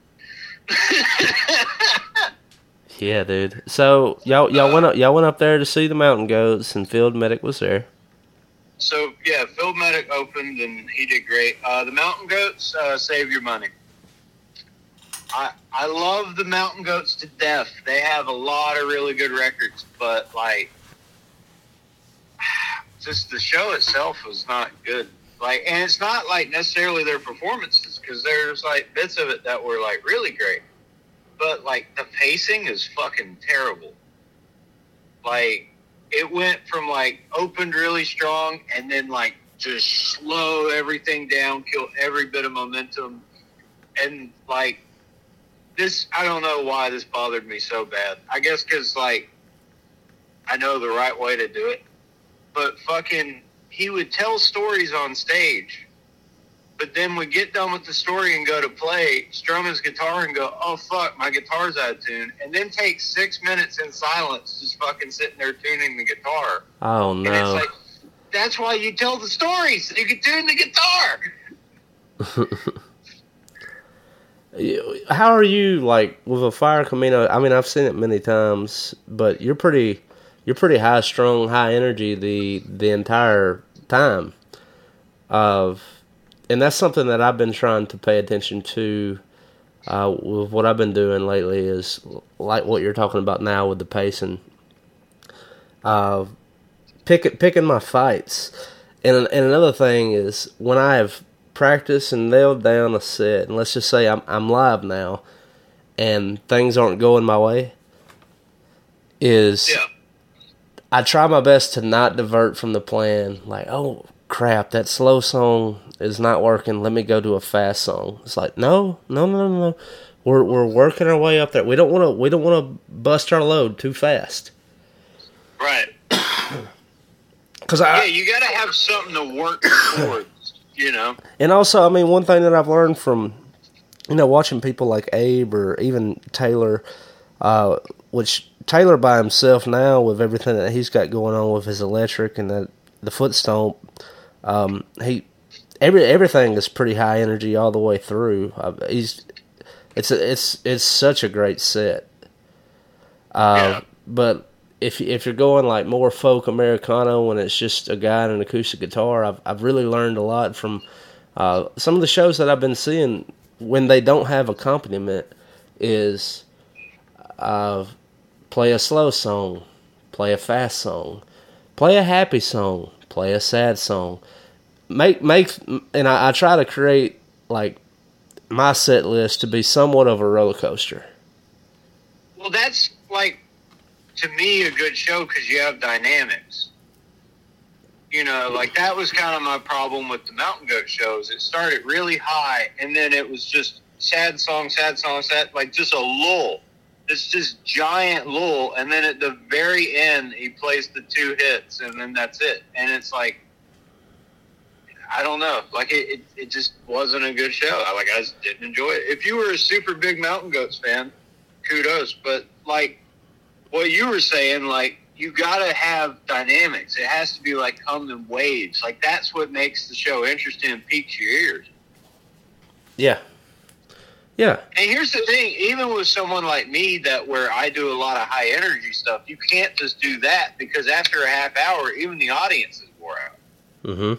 Yeah, dude. So y'all y'all uh, went up y'all went up there to see the Mountain Goats, and Field Medic was there. So yeah, Field Medic opened and he did great. Uh, the Mountain Goats, uh, save your money. I I love the Mountain Goats to death. They have a lot of really good records, but like, just the show itself was not good. Like, and it's not like necessarily their performances, because there's like bits of it that were like really great. But, like, the pacing is fucking terrible. Like, it went from, like, opened really strong and then, like, just slow everything down, kill every bit of momentum. And, like, this, I don't know why this bothered me so bad. I guess because, like, I know the right way to do it. But fucking, he would tell stories on stage. But then we get done with the story and go to play, strum his guitar and go, oh, fuck, my guitar's out of tune. And then take six minutes in silence just fucking sitting there tuning the guitar. Oh, no. And it's like, that's why you tell the story, so you can tune the guitar. How are you, like, with a Fire Camino? I mean, I've seen it many times, but you're pretty you're pretty high-strung, high-energy the, the entire time. Of... And that's something that I've been trying to pay attention to uh, with what I've been doing lately, is like what you're talking about now with the pacing. Uh, pick, picking my fights. And, and another thing is, when I have practiced and nailed down a set, and let's just say I'm, I'm live now, and things aren't going my way, is yeah. I try my best to not divert from the plan. Like, oh, crap, that slow song is not working. Let me go to a fast song. It's like, no, no, no, no, no. We're we're working our way up there. We don't want to. We don't want to bust our load too fast. Right. Because I yeah, you got to have something to work towards. You know. And also, I mean, one thing that I've learned from, you know, watching people like Abe or even Taylor, uh, which Taylor by himself now, with everything that he's got going on with his electric and the the foot stomp. Um, he, every everything is pretty high energy all the way through. Uh, he's, it's a, it's it's such a great set. Uh, yeah. But if if you're going like more folk Americana, when it's just a guy and an acoustic guitar, I've I've really learned a lot from uh, some of the shows that I've been seeing when they don't have accompaniment. Is uh, play a slow song, play a fast song, play a happy song, play a sad song. Make make and I, I try to create like my set list to be somewhat of a roller coaster. Well, that's like, to me, a good show because you have dynamics. You know, like that was kind of my problem with the Mountain Goat shows. It started really high, and then it was just sad song, sad song, sad, like just a lull. It's just giant lull, and then at the very end, he plays the two hits, and then that's it. And it's like, I don't know, like it, it, it just wasn't a good show. I, like I just didn't enjoy it. If you were a super big Mountain Goats fan, kudos. But like what you were saying, like you gotta have dynamics. It has to be like come in waves. Like that's what makes the show interesting and piques your ears. Yeah. Yeah. And here's the thing, even with someone like me that where I do a lot of high energy stuff, you can't just do that because after a half hour, even the audience is wore out. Mm-hmm.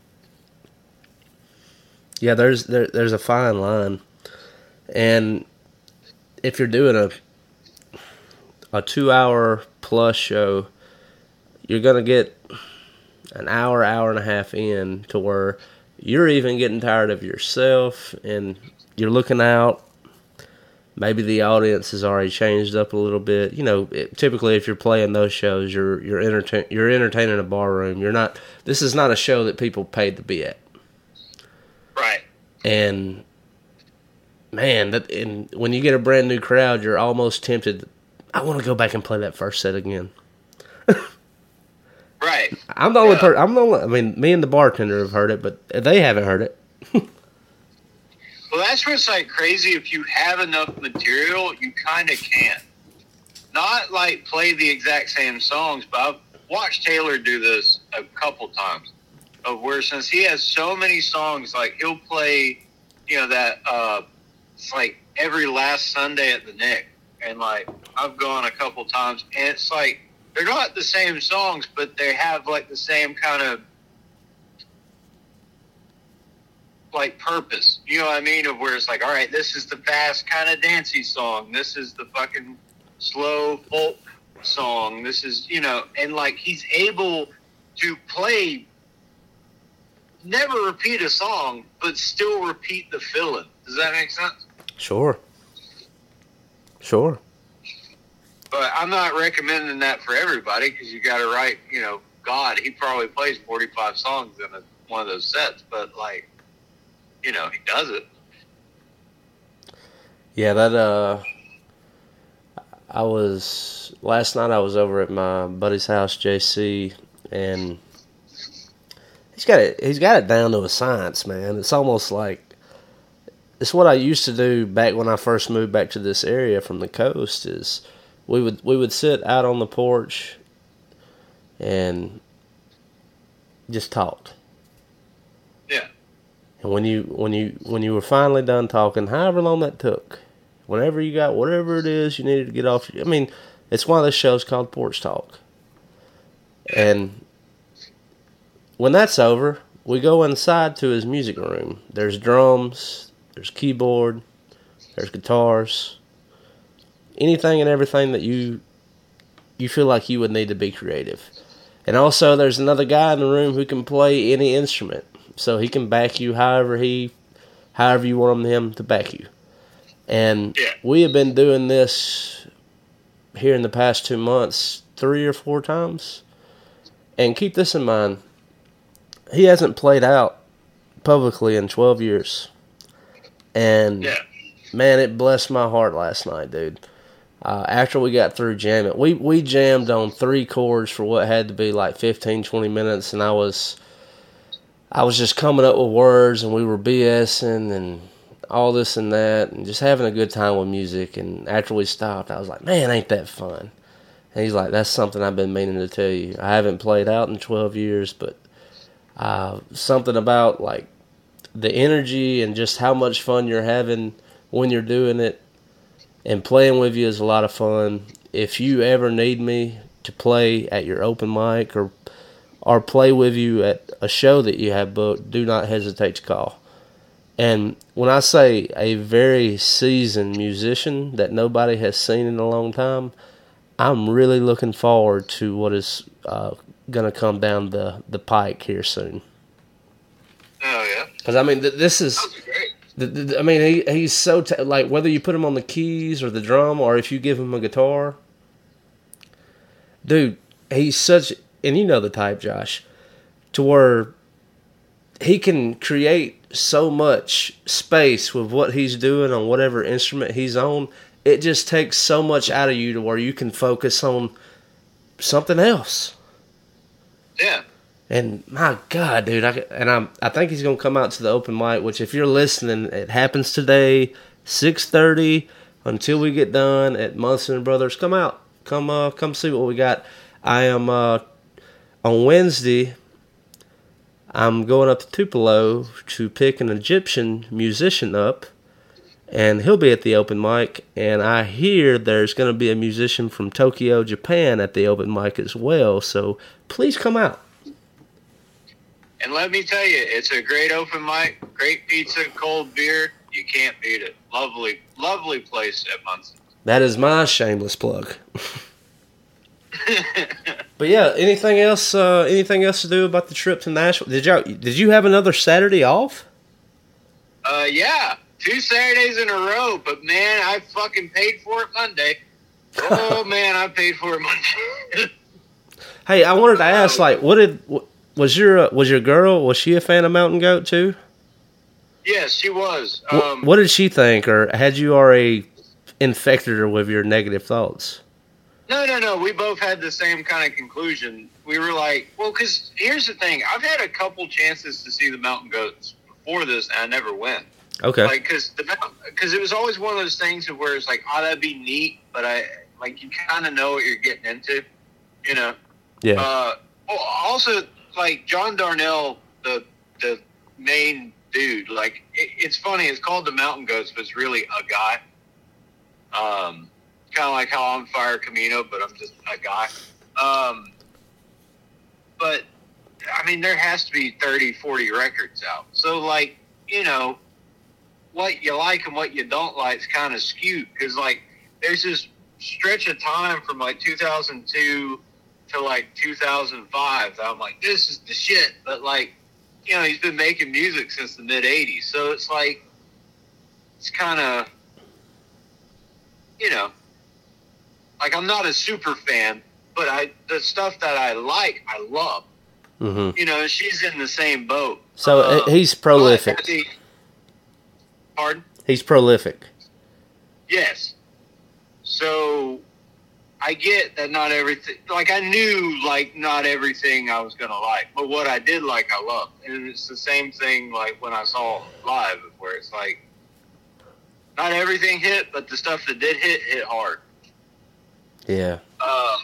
Yeah, there's there, there's a fine line. And if you're doing a a two hour plus show, you're gonna get an hour, hour and a half in to where you're even getting tired of yourself and you're looking out. Maybe the audience has already changed up a little bit. You know, it, typically if you're playing those shows, you're you're entertain you're entertaining a bar room. You're not. This is not a show that people paid to be at. Right. And man, that and when you get a brand new crowd, you're almost tempted. I want to go back and play that first set again. Right. I'm the only yeah. person. I'm the only. I mean, me and the bartender have heard it, but they haven't heard it. Well, that's what's like crazy. If you have enough material, you kind of can. Not like play the exact same songs, but I've watched Taylor do this a couple times. Of where since he has so many songs, like he'll play, you know, that uh, it's like every last Sunday at the Nick, and like I've gone a couple times, and it's like they're not the same songs, but they have like the same kind of like purpose, you know what I mean? Of where it's like, all right, this is the fast kind of dancey song. This is the fucking slow folk song. This is, you know, and like he's able to play, never repeat a song, but still repeat the fill-in. Does that make sense? Sure. Sure. But I'm not recommending that for everybody because you got to write, you know, God, he probably plays forty-five songs in a, one of those sets, but like, you know, he does it. Yeah, that, uh, I was, last night I was over at my buddy's house, J C, and he's got it, he's got it down to a science, man. It's almost like, it's what I used to do back when I first moved back to this area from the coast is we would, we would sit out on the porch and just talk. Yeah. And when you when you when you were finally done talking, however long that took, whenever you got whatever it is you needed to get off, I mean, it's one of those shows called Porch Talk. And when that's over, we go inside to his music room. There's drums, there's keyboard, there's guitars, anything and everything that you you feel like you would need to be creative. And also there's another guy in the room who can play any instrument. So he can back you however he, however you want him to back you. And yeah. we have been doing this here in the past two months, three or four times. And keep this in mind, he hasn't played out publicly in twelve years. And yeah. man, it blessed my heart last night, dude. Uh, after we got through jamming, we, we jammed on three chords for what had to be like fifteen, twenty minutes. And I was... I was just coming up with words, and we were BSing and all this and that, and just having a good time with music. And after we stopped, I was like, man, ain't that fun? And he's like, that's something I've been meaning to tell you. I haven't played out in twelve years, but uh, something about like the energy and just how much fun you're having when you're doing it, and playing with you is a lot of fun. If you ever need me to play at your open mic or or play with you at a show that you have booked, do not hesitate to call. And when I say a very seasoned musician that nobody has seen in a long time, I'm really looking forward to what is uh, going to come down the, the pike here soon. Oh, yeah. Because, I mean, th- this is... That was great. The, the, I mean, he he's so ta- like whether you put him on the keys or the drum, or if you give him a guitar, dude, he's such, and you know the type, Josh, to where he can create so much space with what he's doing on whatever instrument he's on. It just takes so much out of you to where you can focus on something else. Yeah. And my God, dude, I, and I'm, I think he's going to come out to the open mic, which if you're listening, it happens today, six thirty, until we get done at Munson and Brothers. Come out. Come uh, come see what we got. I am, uh, on Wednesday, I'm going up to Tupelo to pick an Egyptian musician up, and he'll be at the open mic, and I hear there's going to be a musician from Tokyo, Japan at the open mic as well, so please come out. And let me tell you, it's a great open mic, great pizza, cold beer. You can't beat it. Lovely, lovely place at Munson. That is my shameless plug. But yeah, anything else? Uh, anything else to do about the trip to Nashville? Did you did you have another Saturday off? Uh, yeah, two Saturdays in a row. But man, I fucking paid for it Monday. Oh man, I paid for it Monday. Hey, I wanted to ask, like, what did what, was your was your girl? Was she a fan of Mountain Goat too? Yes, she was. What, Um, what did she think, or had you already infected her with your negative thoughts? No, no, no. We both had the same kind of conclusion. We were like, well, because here's the thing. I've had a couple chances to see the Mountain Goats before this, and I never went. Okay. Like, because because it was always one of those things where it's like, oh, that'd be neat, but I like you kind of know what you're getting into, you know. Yeah. Uh, well, also, like John Darnell, the the main dude. Like, it, it's funny. It's called the Mountain Goats, but it's really a guy. Um. Kind of like how I'm Fire Camino, but I'm just a guy. Um, but, I mean, there has to be thirty, forty records out. So, like, you know, what you like and what you don't like is kind of skewed. Because, like, there's this stretch of time from, like, two thousand two to, like, two thousand five that I'm like, this is the shit. But, like, you know, he's been making music since the mid-eighties. So it's like, it's kind of, you know, like, I'm not a super fan, but I the stuff that I like, I love. Mm-hmm. You know, she's in the same boat. So uh, he's prolific. but the- Pardon? He's prolific. Yes. So I get that not everything, like, I knew, like, not everything I was going to like, but what I did like, I loved. And it's the same thing, like, when I saw him live, where it's like, not everything hit, but the stuff that did hit, hit hard. Yeah. Um,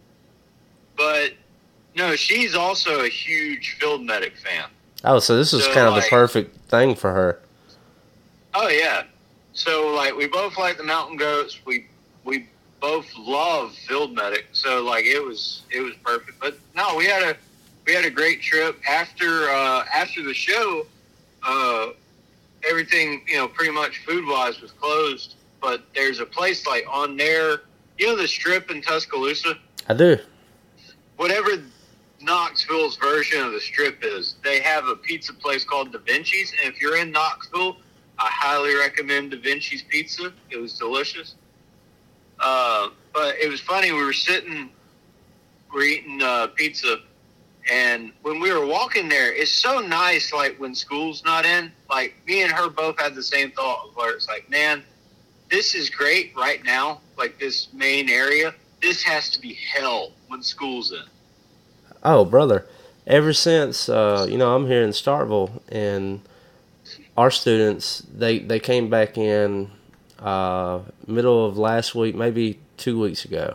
but no, she's also a huge Field Medic fan. Oh, so this is So, kind of like- the perfect thing for her. Oh yeah. So like we both like the Mountain Goats. We we both love Field Medic. So like it was it was perfect. But no, we had a we had a great trip after uh, after the show. Uh, everything, you know, pretty much food wise was closed. But there's a place like on there. You know the Strip in Tuscaloosa? I do. Whatever Knoxville's version of the Strip is, they have a pizza place called Da Vinci's. And if you're in Knoxville, I highly recommend Da Vinci's Pizza. It was delicious. Uh, but it was funny. We were sitting, we're eating uh, pizza. And when we were walking there, it's so nice, like, when school's not in. Like, me and her both had the same thought where it's like, man, this is great right now, like this main area. This has to be hell when school's in. Oh, brother. Ever since, uh, you know, I'm here in Starkville, and our students, they, they came back in uh, middle of last week, maybe two weeks ago.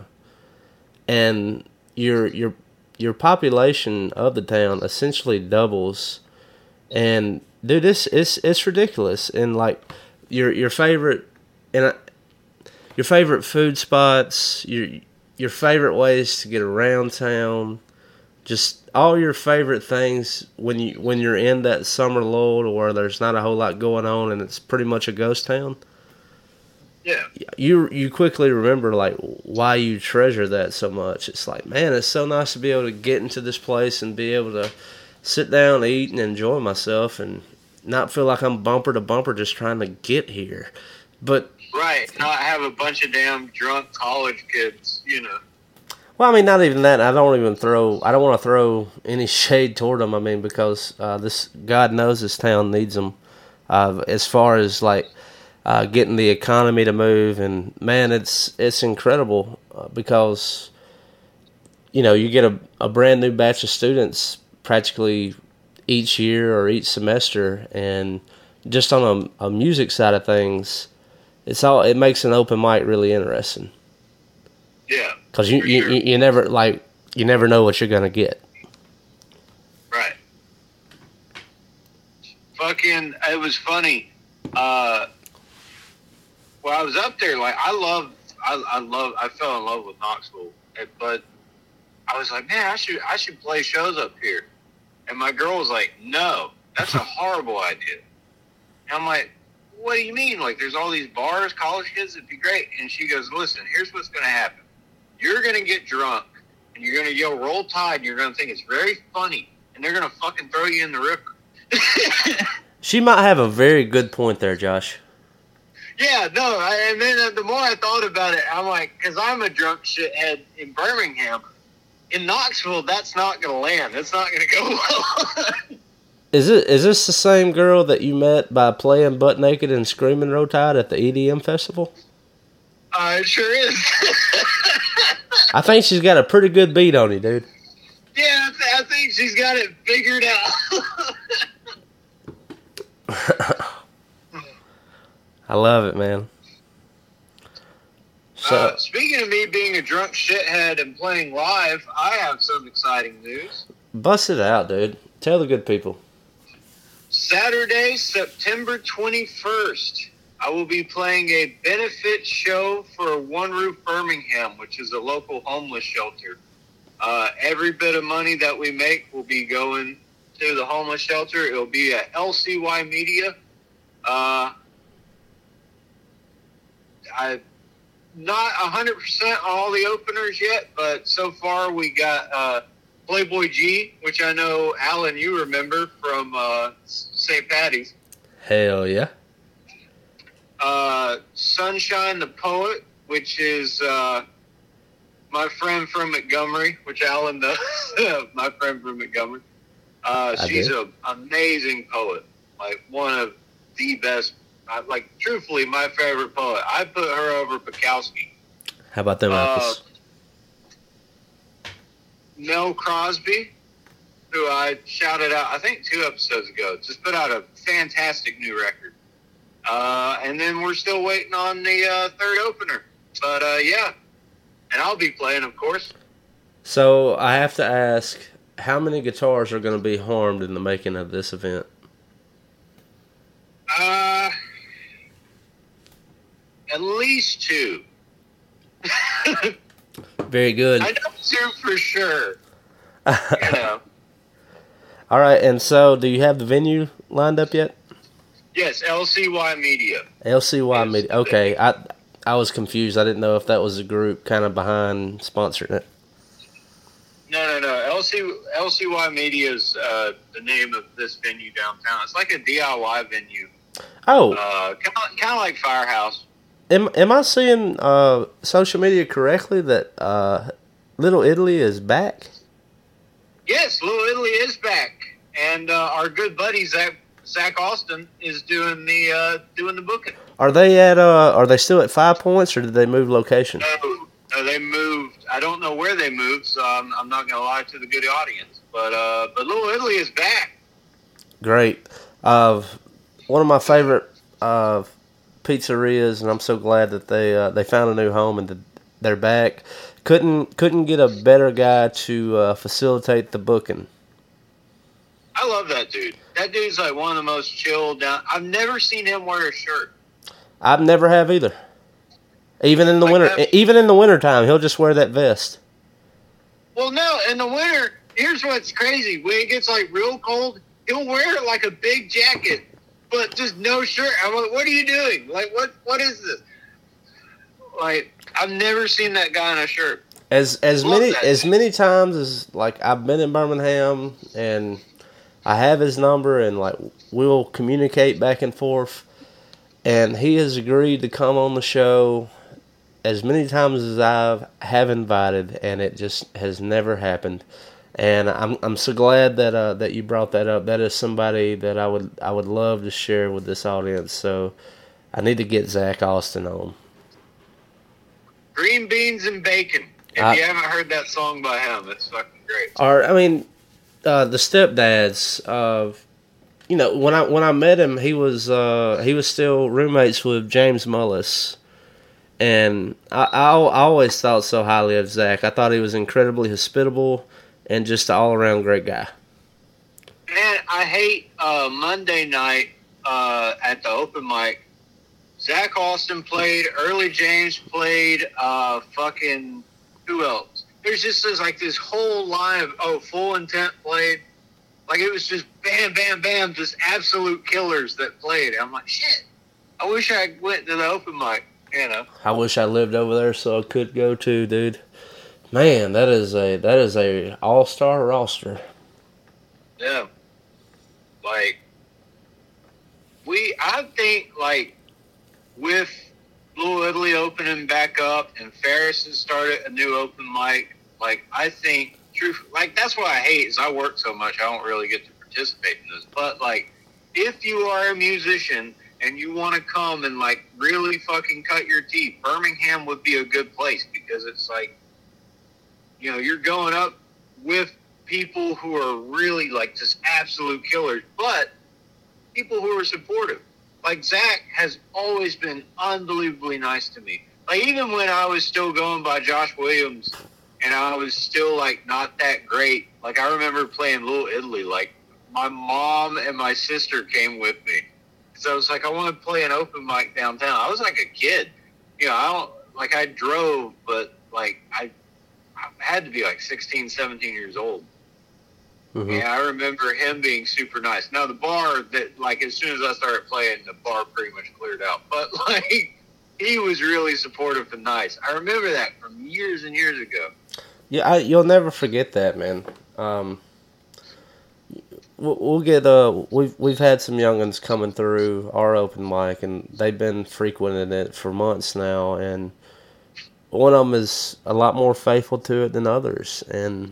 And your your your population of the town essentially doubles. And, dude, it's, it's, it's ridiculous. And, like, your your favorite... And your favorite food spots, your your favorite ways to get around town, just all your favorite things when you when you're in that summer lull where there's not a whole lot going on and it's pretty much a ghost town. Yeah. You you quickly remember like why you treasure that so much. It's like, man, it's so nice to be able to get into this place and be able to sit down, eat, and enjoy myself. And not feel like I'm bumper to bumper just trying to get here. But right, not have a bunch of damn drunk college kids, you know. Well, I mean, not even that. I don't even throw. I don't want to throw any shade toward them. I mean, because uh, this God knows this town needs them. Uh, as far as like uh, getting the economy to move, and man, it's it's incredible uh, because you know you get a, a brand new batch of students practically each year or each semester, and just on a, a music side of things, it's all it makes an open mic really interesting. Yeah, because you, you, sure. you you never like you never know what you're gonna get. Right. Fucking, it was funny. Uh, well, I was up there. Like, I love, I, I love, I fell in love with Knoxville, but I was like, man, I should, I should play shows up here. And my girl was like, no, that's a horrible idea. And I'm like, what do you mean? Like, there's all these bars, college kids, it'd be great. And she goes, listen, here's what's gonna happen. You're going to get drunk, and you're going to yell, Roll Tide, and you're going to think it's very funny, and they're going to fucking throw you in the river. She might have a very good point there, Josh. Yeah, no, I, and then uh, the more I thought about it, I'm like, because I'm a drunk shithead in Birmingham. In Knoxville, that's not going to land. That's not going to go well. Is it? Is this the same girl that you met by playing Butt Naked and Screaming Roll Tide at the E D M festival? Uh, it sure is. I think she's got a pretty good beat on you, dude. Yeah, I, th- I think she's got it figured out. I love it, man. So, uh, speaking of me being a drunk shithead and playing live, I have some exciting news. Bust it out, dude. Tell the good people. Saturday, September twenty-first. I will be playing a benefit show for One Roof Birmingham, which is a local homeless shelter. Uh, every bit of money that we make will be going to the homeless shelter. It will be at L C Y Media. Uh, I'm not one hundred percent on all the openers yet, but so far we got uh, Playboy G, which I know, Alan, you remember from uh, Saint Patty's. Hell yeah. Uh, Sunshine the Poet, which is uh, my friend from Montgomery, which Alan does. My friend from Montgomery. Uh, she's an amazing poet, like one of the best. Like, truthfully, my favorite poet. I put her over Bukowski. How about them apples? Uh, Mel Crosby, who I shouted out, I think two episodes ago, just put out a fantastic new record. Uh, and then we're still waiting on the uh, third opener. But, uh, yeah. And I'll be playing, of course. So, I have to ask, how many guitars are going to be harmed in the making of this event? Uh, at least two. Very good. I know two for sure. You know. All right, and so do you have the venue lined up yet? Yes, L C Y Media. L C Y Yes, Media. Okay, I I was confused. I didn't know if that was a group kind of behind sponsoring it. No, no, no. L C, L C Y Media is uh, the name of this venue downtown. It's like a D I Y venue. Oh. Uh, kind of like Firehouse. Am, am I seeing uh, social media correctly that uh, Little Italy is back? Yes, Little Italy is back. And uh, our good buddy, Zach, Zach Austin, is doing the uh, doing the booking. Are they at? Uh, are they still at Five Points, or did they move location? No, no, they moved. I don't know where they moved, so I'm, I'm not going to lie to the good audience. But uh, but Little Italy is back. Great. Uh, one of my favorite uh, pizzerias, and I'm so glad that they uh, they found a new home and they're back. Couldn't couldn't get a better guy to uh, facilitate the booking. I love that dude. That dude's like one of the most chilled down. I've never seen him wear a shirt. I've never have either. Even in the like winter, that. even in the wintertime, he'll just wear that vest. Well, no, in the winter, here's what's crazy. When it gets like real cold, he'll wear like a big jacket, but just no shirt. I'm like, what are you doing? Like, what? What is this? Like, I've never seen that guy in a shirt. As as Love many that. as many times as like I've been in Birmingham and I have his number, and like we'll communicate back and forth. And he has agreed to come on the show as many times as I have invited, and it just has never happened. And I'm I'm so glad that uh, that you brought that up. That is somebody that I would I would love to share with this audience. So I need to get Zach Austin on. Green Beans and Bacon. If I, you haven't heard that song by him, it's fucking great. Or I mean, uh, the Stepdads. Uh, you know, when I when I met him, he was uh, he was still roommates with James Mullis. And I, I, I always thought so highly of Zach. I thought he was incredibly hospitable and just an all-around great guy. Man, I hate uh, Monday night uh, at the open mic. Zach Austin played, Early James played, uh, fucking, who else? There's just this, like this whole line of, oh, Full Intent played. Like it was just bam, bam, bam, just absolute killers that played. I'm like, shit, I wish I went to the open mic. You know. I wish I lived over there so I could go too, dude. Man, that is a that is a all-star roster. Yeah. Like we I think like with Little Italy opening back up and Ferris has started a new open mic, like I think truth like that's what I hate is I work so much I don't really get to participate in this. But like if you are a musician and you want to come and, like, really fucking cut your teeth, Birmingham would be a good place because it's like, you know, you're going up with people who are really, like, just absolute killers, but people who are supportive. Like, Zach has always been unbelievably nice to me. Like, even when I was still going by Josh Williams and I was still, like, not that great, like, I remember playing Little Italy. Like, my mom and my sister came with me. So I was like, I want to play an open mic downtown. I was like a kid. You know, I don't, like, I drove, but, like, I, I had to be, like, sixteen, seventeen years old. Mm-hmm. And I remember him being super nice. Now, the bar, that like, as soon as I started playing, the bar pretty much cleared out. But, like, he was really supportive and nice. I remember that from years and years ago. Yeah, I, you'll never forget that, man. Um... We'll get uh we've we've had some youngins coming through our open mic and they've been frequenting it for months now, and one of them is a lot more faithful to it than others, and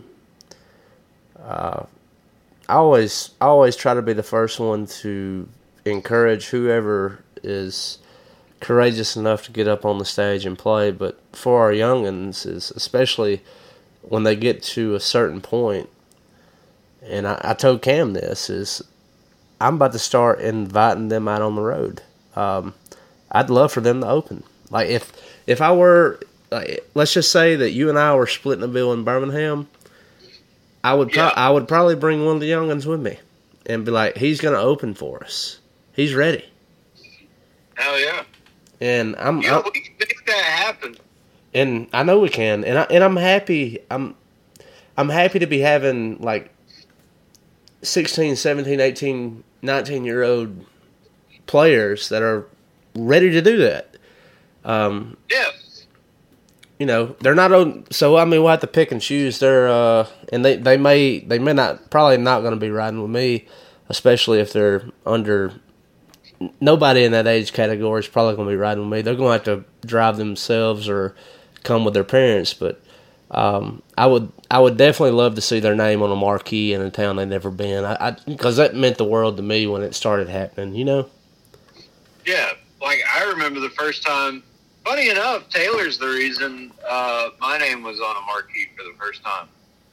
uh I always I always try to be the first one to encourage whoever is courageous enough to get up on the stage and play. But for our youngins, is especially when they get to a certain point. And I, I told Cam this, is I'm about to start inviting them out on the road. Um, I'd love for them to open. Like, if if I were, like, let's just say that you and I were splitting a bill in Birmingham, I would pro- yeah. I would probably bring one of the youngins with me and be like, he's going to open for us. He's ready. Hell yeah. And I'm... Yeah, I'm, we can make that happen. And I know we can. And, I, and I'm happy. I'm I'm happy to be having, like, sixteen, seventeen, eighteen, nineteen-year-old players that are ready to do that. Um, yeah. You know, they're not on. So I mean, we'll have to pick and choose. They're uh, and they, they may they may not probably not going to be riding with me, especially if they're under. Nobody in that age category is probably going to be riding with me. They're going to have to drive themselves or come with their parents. But um, I would I would definitely love to see their name on a marquee in a town they've never been. I because that meant the world to me when it started happening. You know. Yeah, like I remember the first time. Funny enough, Taylor's the reason uh, my name was on a marquee for the first time.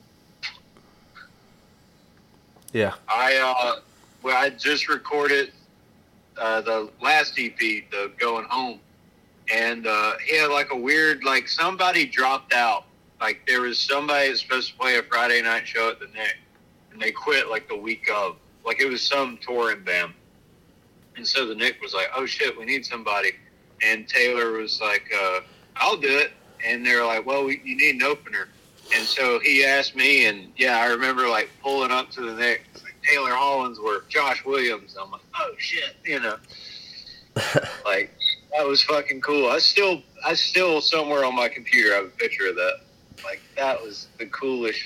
Yeah. I uh, well, I just recorded uh, the last E P, the Going Home, and uh, he had like a weird, like somebody dropped out. Like there was somebody that's supposed to play a Friday night show at the Nick, and they quit like the week of. Like it was some touring band, and so the Nick was like, "Oh shit, we need somebody." And Taylor was like, uh, I'll do it. And they were like, well, we, you need an opener. And so he asked me, and yeah, I remember like pulling up to the Nick, like Taylor Hollinsworth, Josh Williams. I'm like, oh shit, you know, like that was fucking cool. I still, I still somewhere on my computer have a picture of that. Like that was the coolest shit.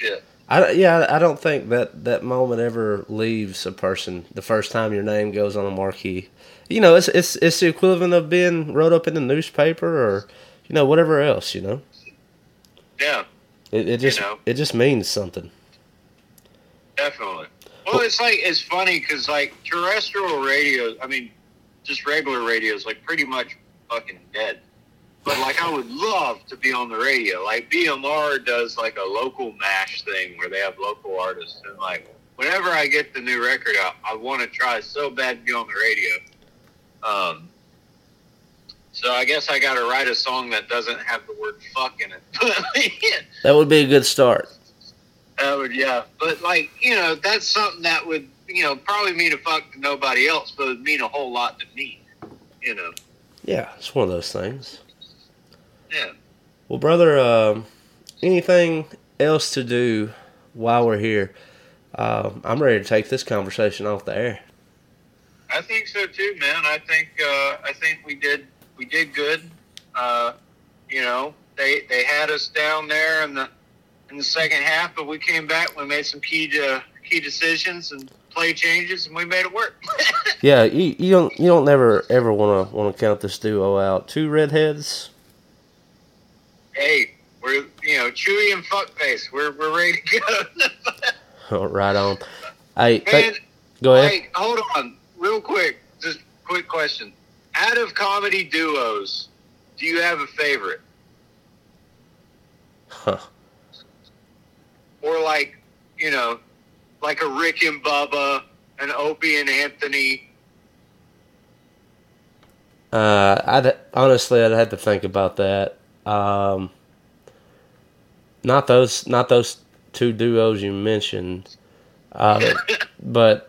I, yeah, I don't think that, that moment ever leaves a person the first time your name goes on a marquee. You know, it's it's it's the equivalent of being wrote up in the newspaper or, you know, whatever else, you know? Yeah. It, it just you know? it just means something. Definitely. Well, it's like, it's funny because, like, terrestrial radio, I mean, just regular radio is, like, pretty much fucking dead. But, like, I would love to be on the radio. Like, B M R does, like, a local mash thing where they have local artists. And, like, whenever I get the new record out, I want to try so bad to be on the radio. Um, so I guess I got to write a song that doesn't have the word fuck in it. That would be a good start. That would, yeah. But, like, you know, that's something that would, you know, probably mean a fuck to nobody else, but it would mean a whole lot to me, you know. Yeah, it's one of those things. Yeah. Well, brother, um, anything else to do while we're here? Uh, I'm ready to take this conversation off the air. I think so too, man. I think uh, I think we did we did good. Uh, you know, they they had us down there in the in the second half, but we came back. We made some key to, key decisions and play changes, and we made it work. Yeah, you, you don't you don't never ever want to want to count this duo out. Two redheads. Hey, we're you know Chewy and Fuckface. We're we're ready to go. Oh, right on. Hey, Man, th- go ahead. Hey, hold on, real quick. Just quick question. Out of comedy duos, do you have a favorite? Huh. Or like, you know, like a Rick and Bubba, an Opie and Anthony. Uh, I'd honestly, I'd have to think about that. Um, not those, not those two duos you mentioned, uh, but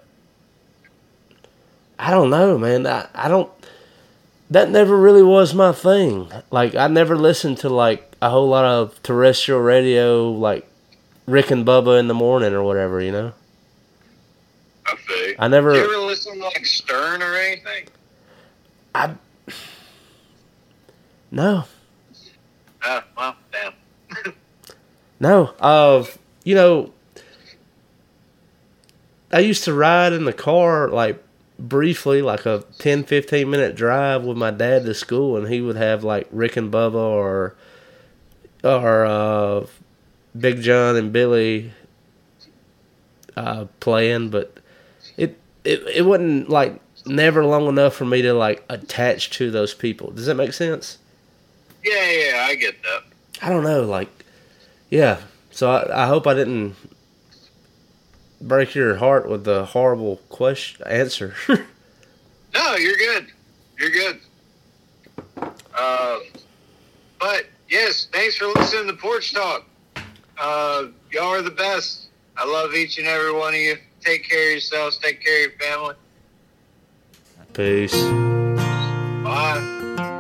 I don't know, man. I, I don't. That never really was my thing. Like, I never listened to like a whole lot of terrestrial radio, like Rick and Bubba in the morning or whatever, you know. Okay. I never. Did you ever listen to like Stern or anything? I. No. Oh, well, damn. No. Uh, you know, I used to ride in the car, like, briefly, like a ten, fifteen minute drive with my dad to school, and he would have, like, Rick and Bubba or, or uh, Big John and Billy uh, playing, but it, it, it wasn't, like, never long enough for me to, like, attach to those people. Does that make sense? Yeah, yeah, I get that. I don't know, like, yeah. So I, I hope I didn't break your heart with the horrible question answer. No, you're good. You're good. Uh, but yes, thanks for listening to Porch Talk. Uh, y'all are the best. I love each and every one of you. Take care of yourselves. Take care of your family. Peace. Bye.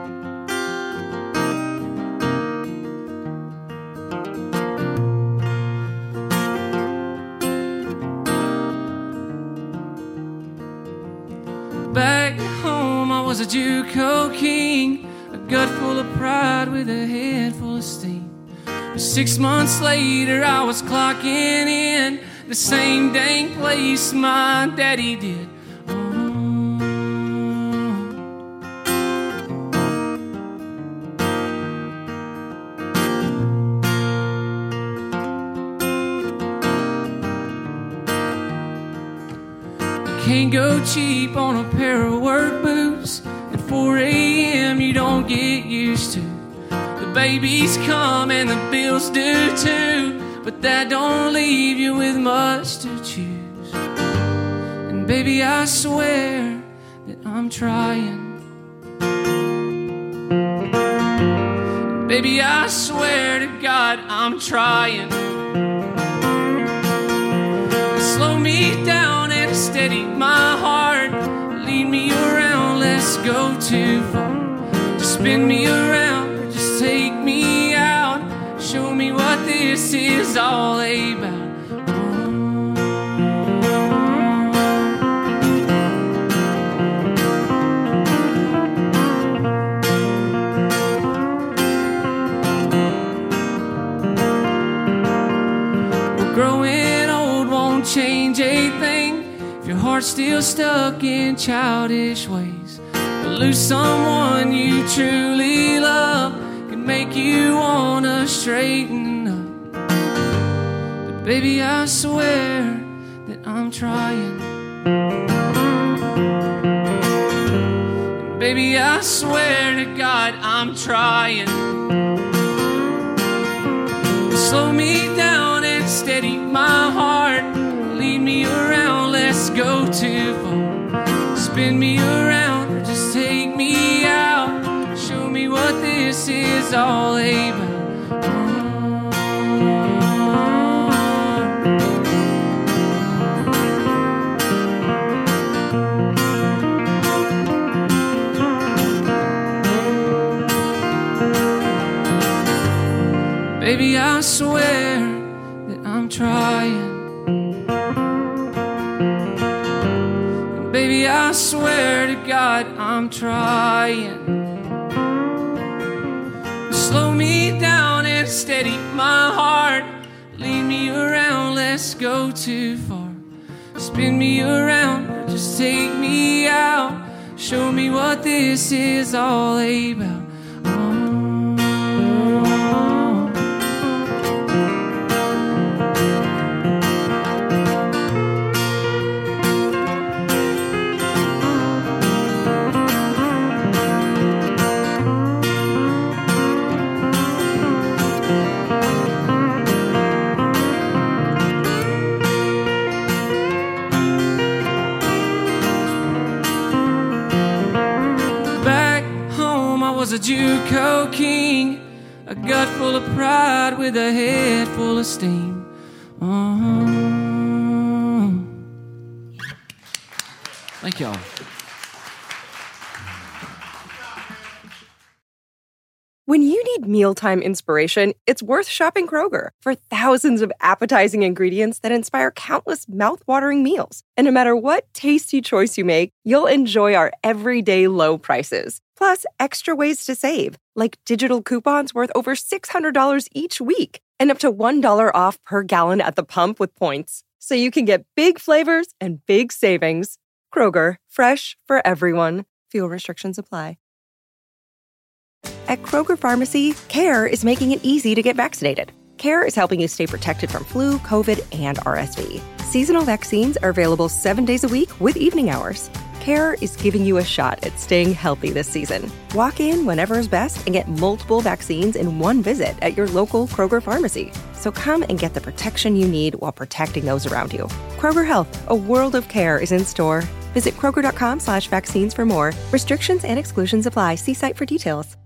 Back home, I was a JUCO king, a gut full of pride with a head full of steam. But six months later, I was clocking in the same dang place my daddy did. Can't go cheap on a pair of work boots. At four a.m. you don't get used to. The babies come and the bills do too, but that don't leave you with much to choose. And baby, I swear that I'm trying. And baby, I swear to God I'm trying. Slow me down and steady my heart. Lead me around, let's go too far. Just spin me around, or just take me out. Show me what this is all about. We're growing change a thing if your heart's still stuck in childish ways. To lose someone you truly love can make you wanna straighten up. But baby, I swear that I'm trying. And baby, I swear to God I'm trying. Slow me down and steady my heart. Lead me around, let's go too far. Spin me around or just take me out. Show me what this is all about. Baby, I swear that I'm trying. And baby, I swear to God I'm trying. Slow me down and steady my heart. Lead me around, let's go too far. Spin me around or just take me out. Show me what this is all about. Was a JUCO king, a gut full of pride with a head full of steam. Uh-huh. Thank y'all. When you need mealtime inspiration, it's worth shopping Kroger for thousands of appetizing ingredients that inspire countless mouth-watering meals. And no matter what tasty choice you make, you'll enjoy our everyday low prices. Plus, extra ways to save, like digital coupons worth over six hundred dollars each week and up to one dollar off per gallon at the pump with points. So you can get big flavors and big savings. Kroger, fresh for everyone. Fuel restrictions apply. At Kroger Pharmacy, CARE is making it easy to get vaccinated. CARE is helping you stay protected from flu, COVID, and R S V. Seasonal vaccines are available seven days a week with evening hours. CARE is giving you a shot at staying healthy this season. Walk in whenever is best and get multiple vaccines in one visit at your local Kroger pharmacy. So come and get the protection you need while protecting those around you. Kroger Health, a world of care is in store. Visit Kroger.com slash vaccines for more. Restrictions and exclusions apply. See site for details.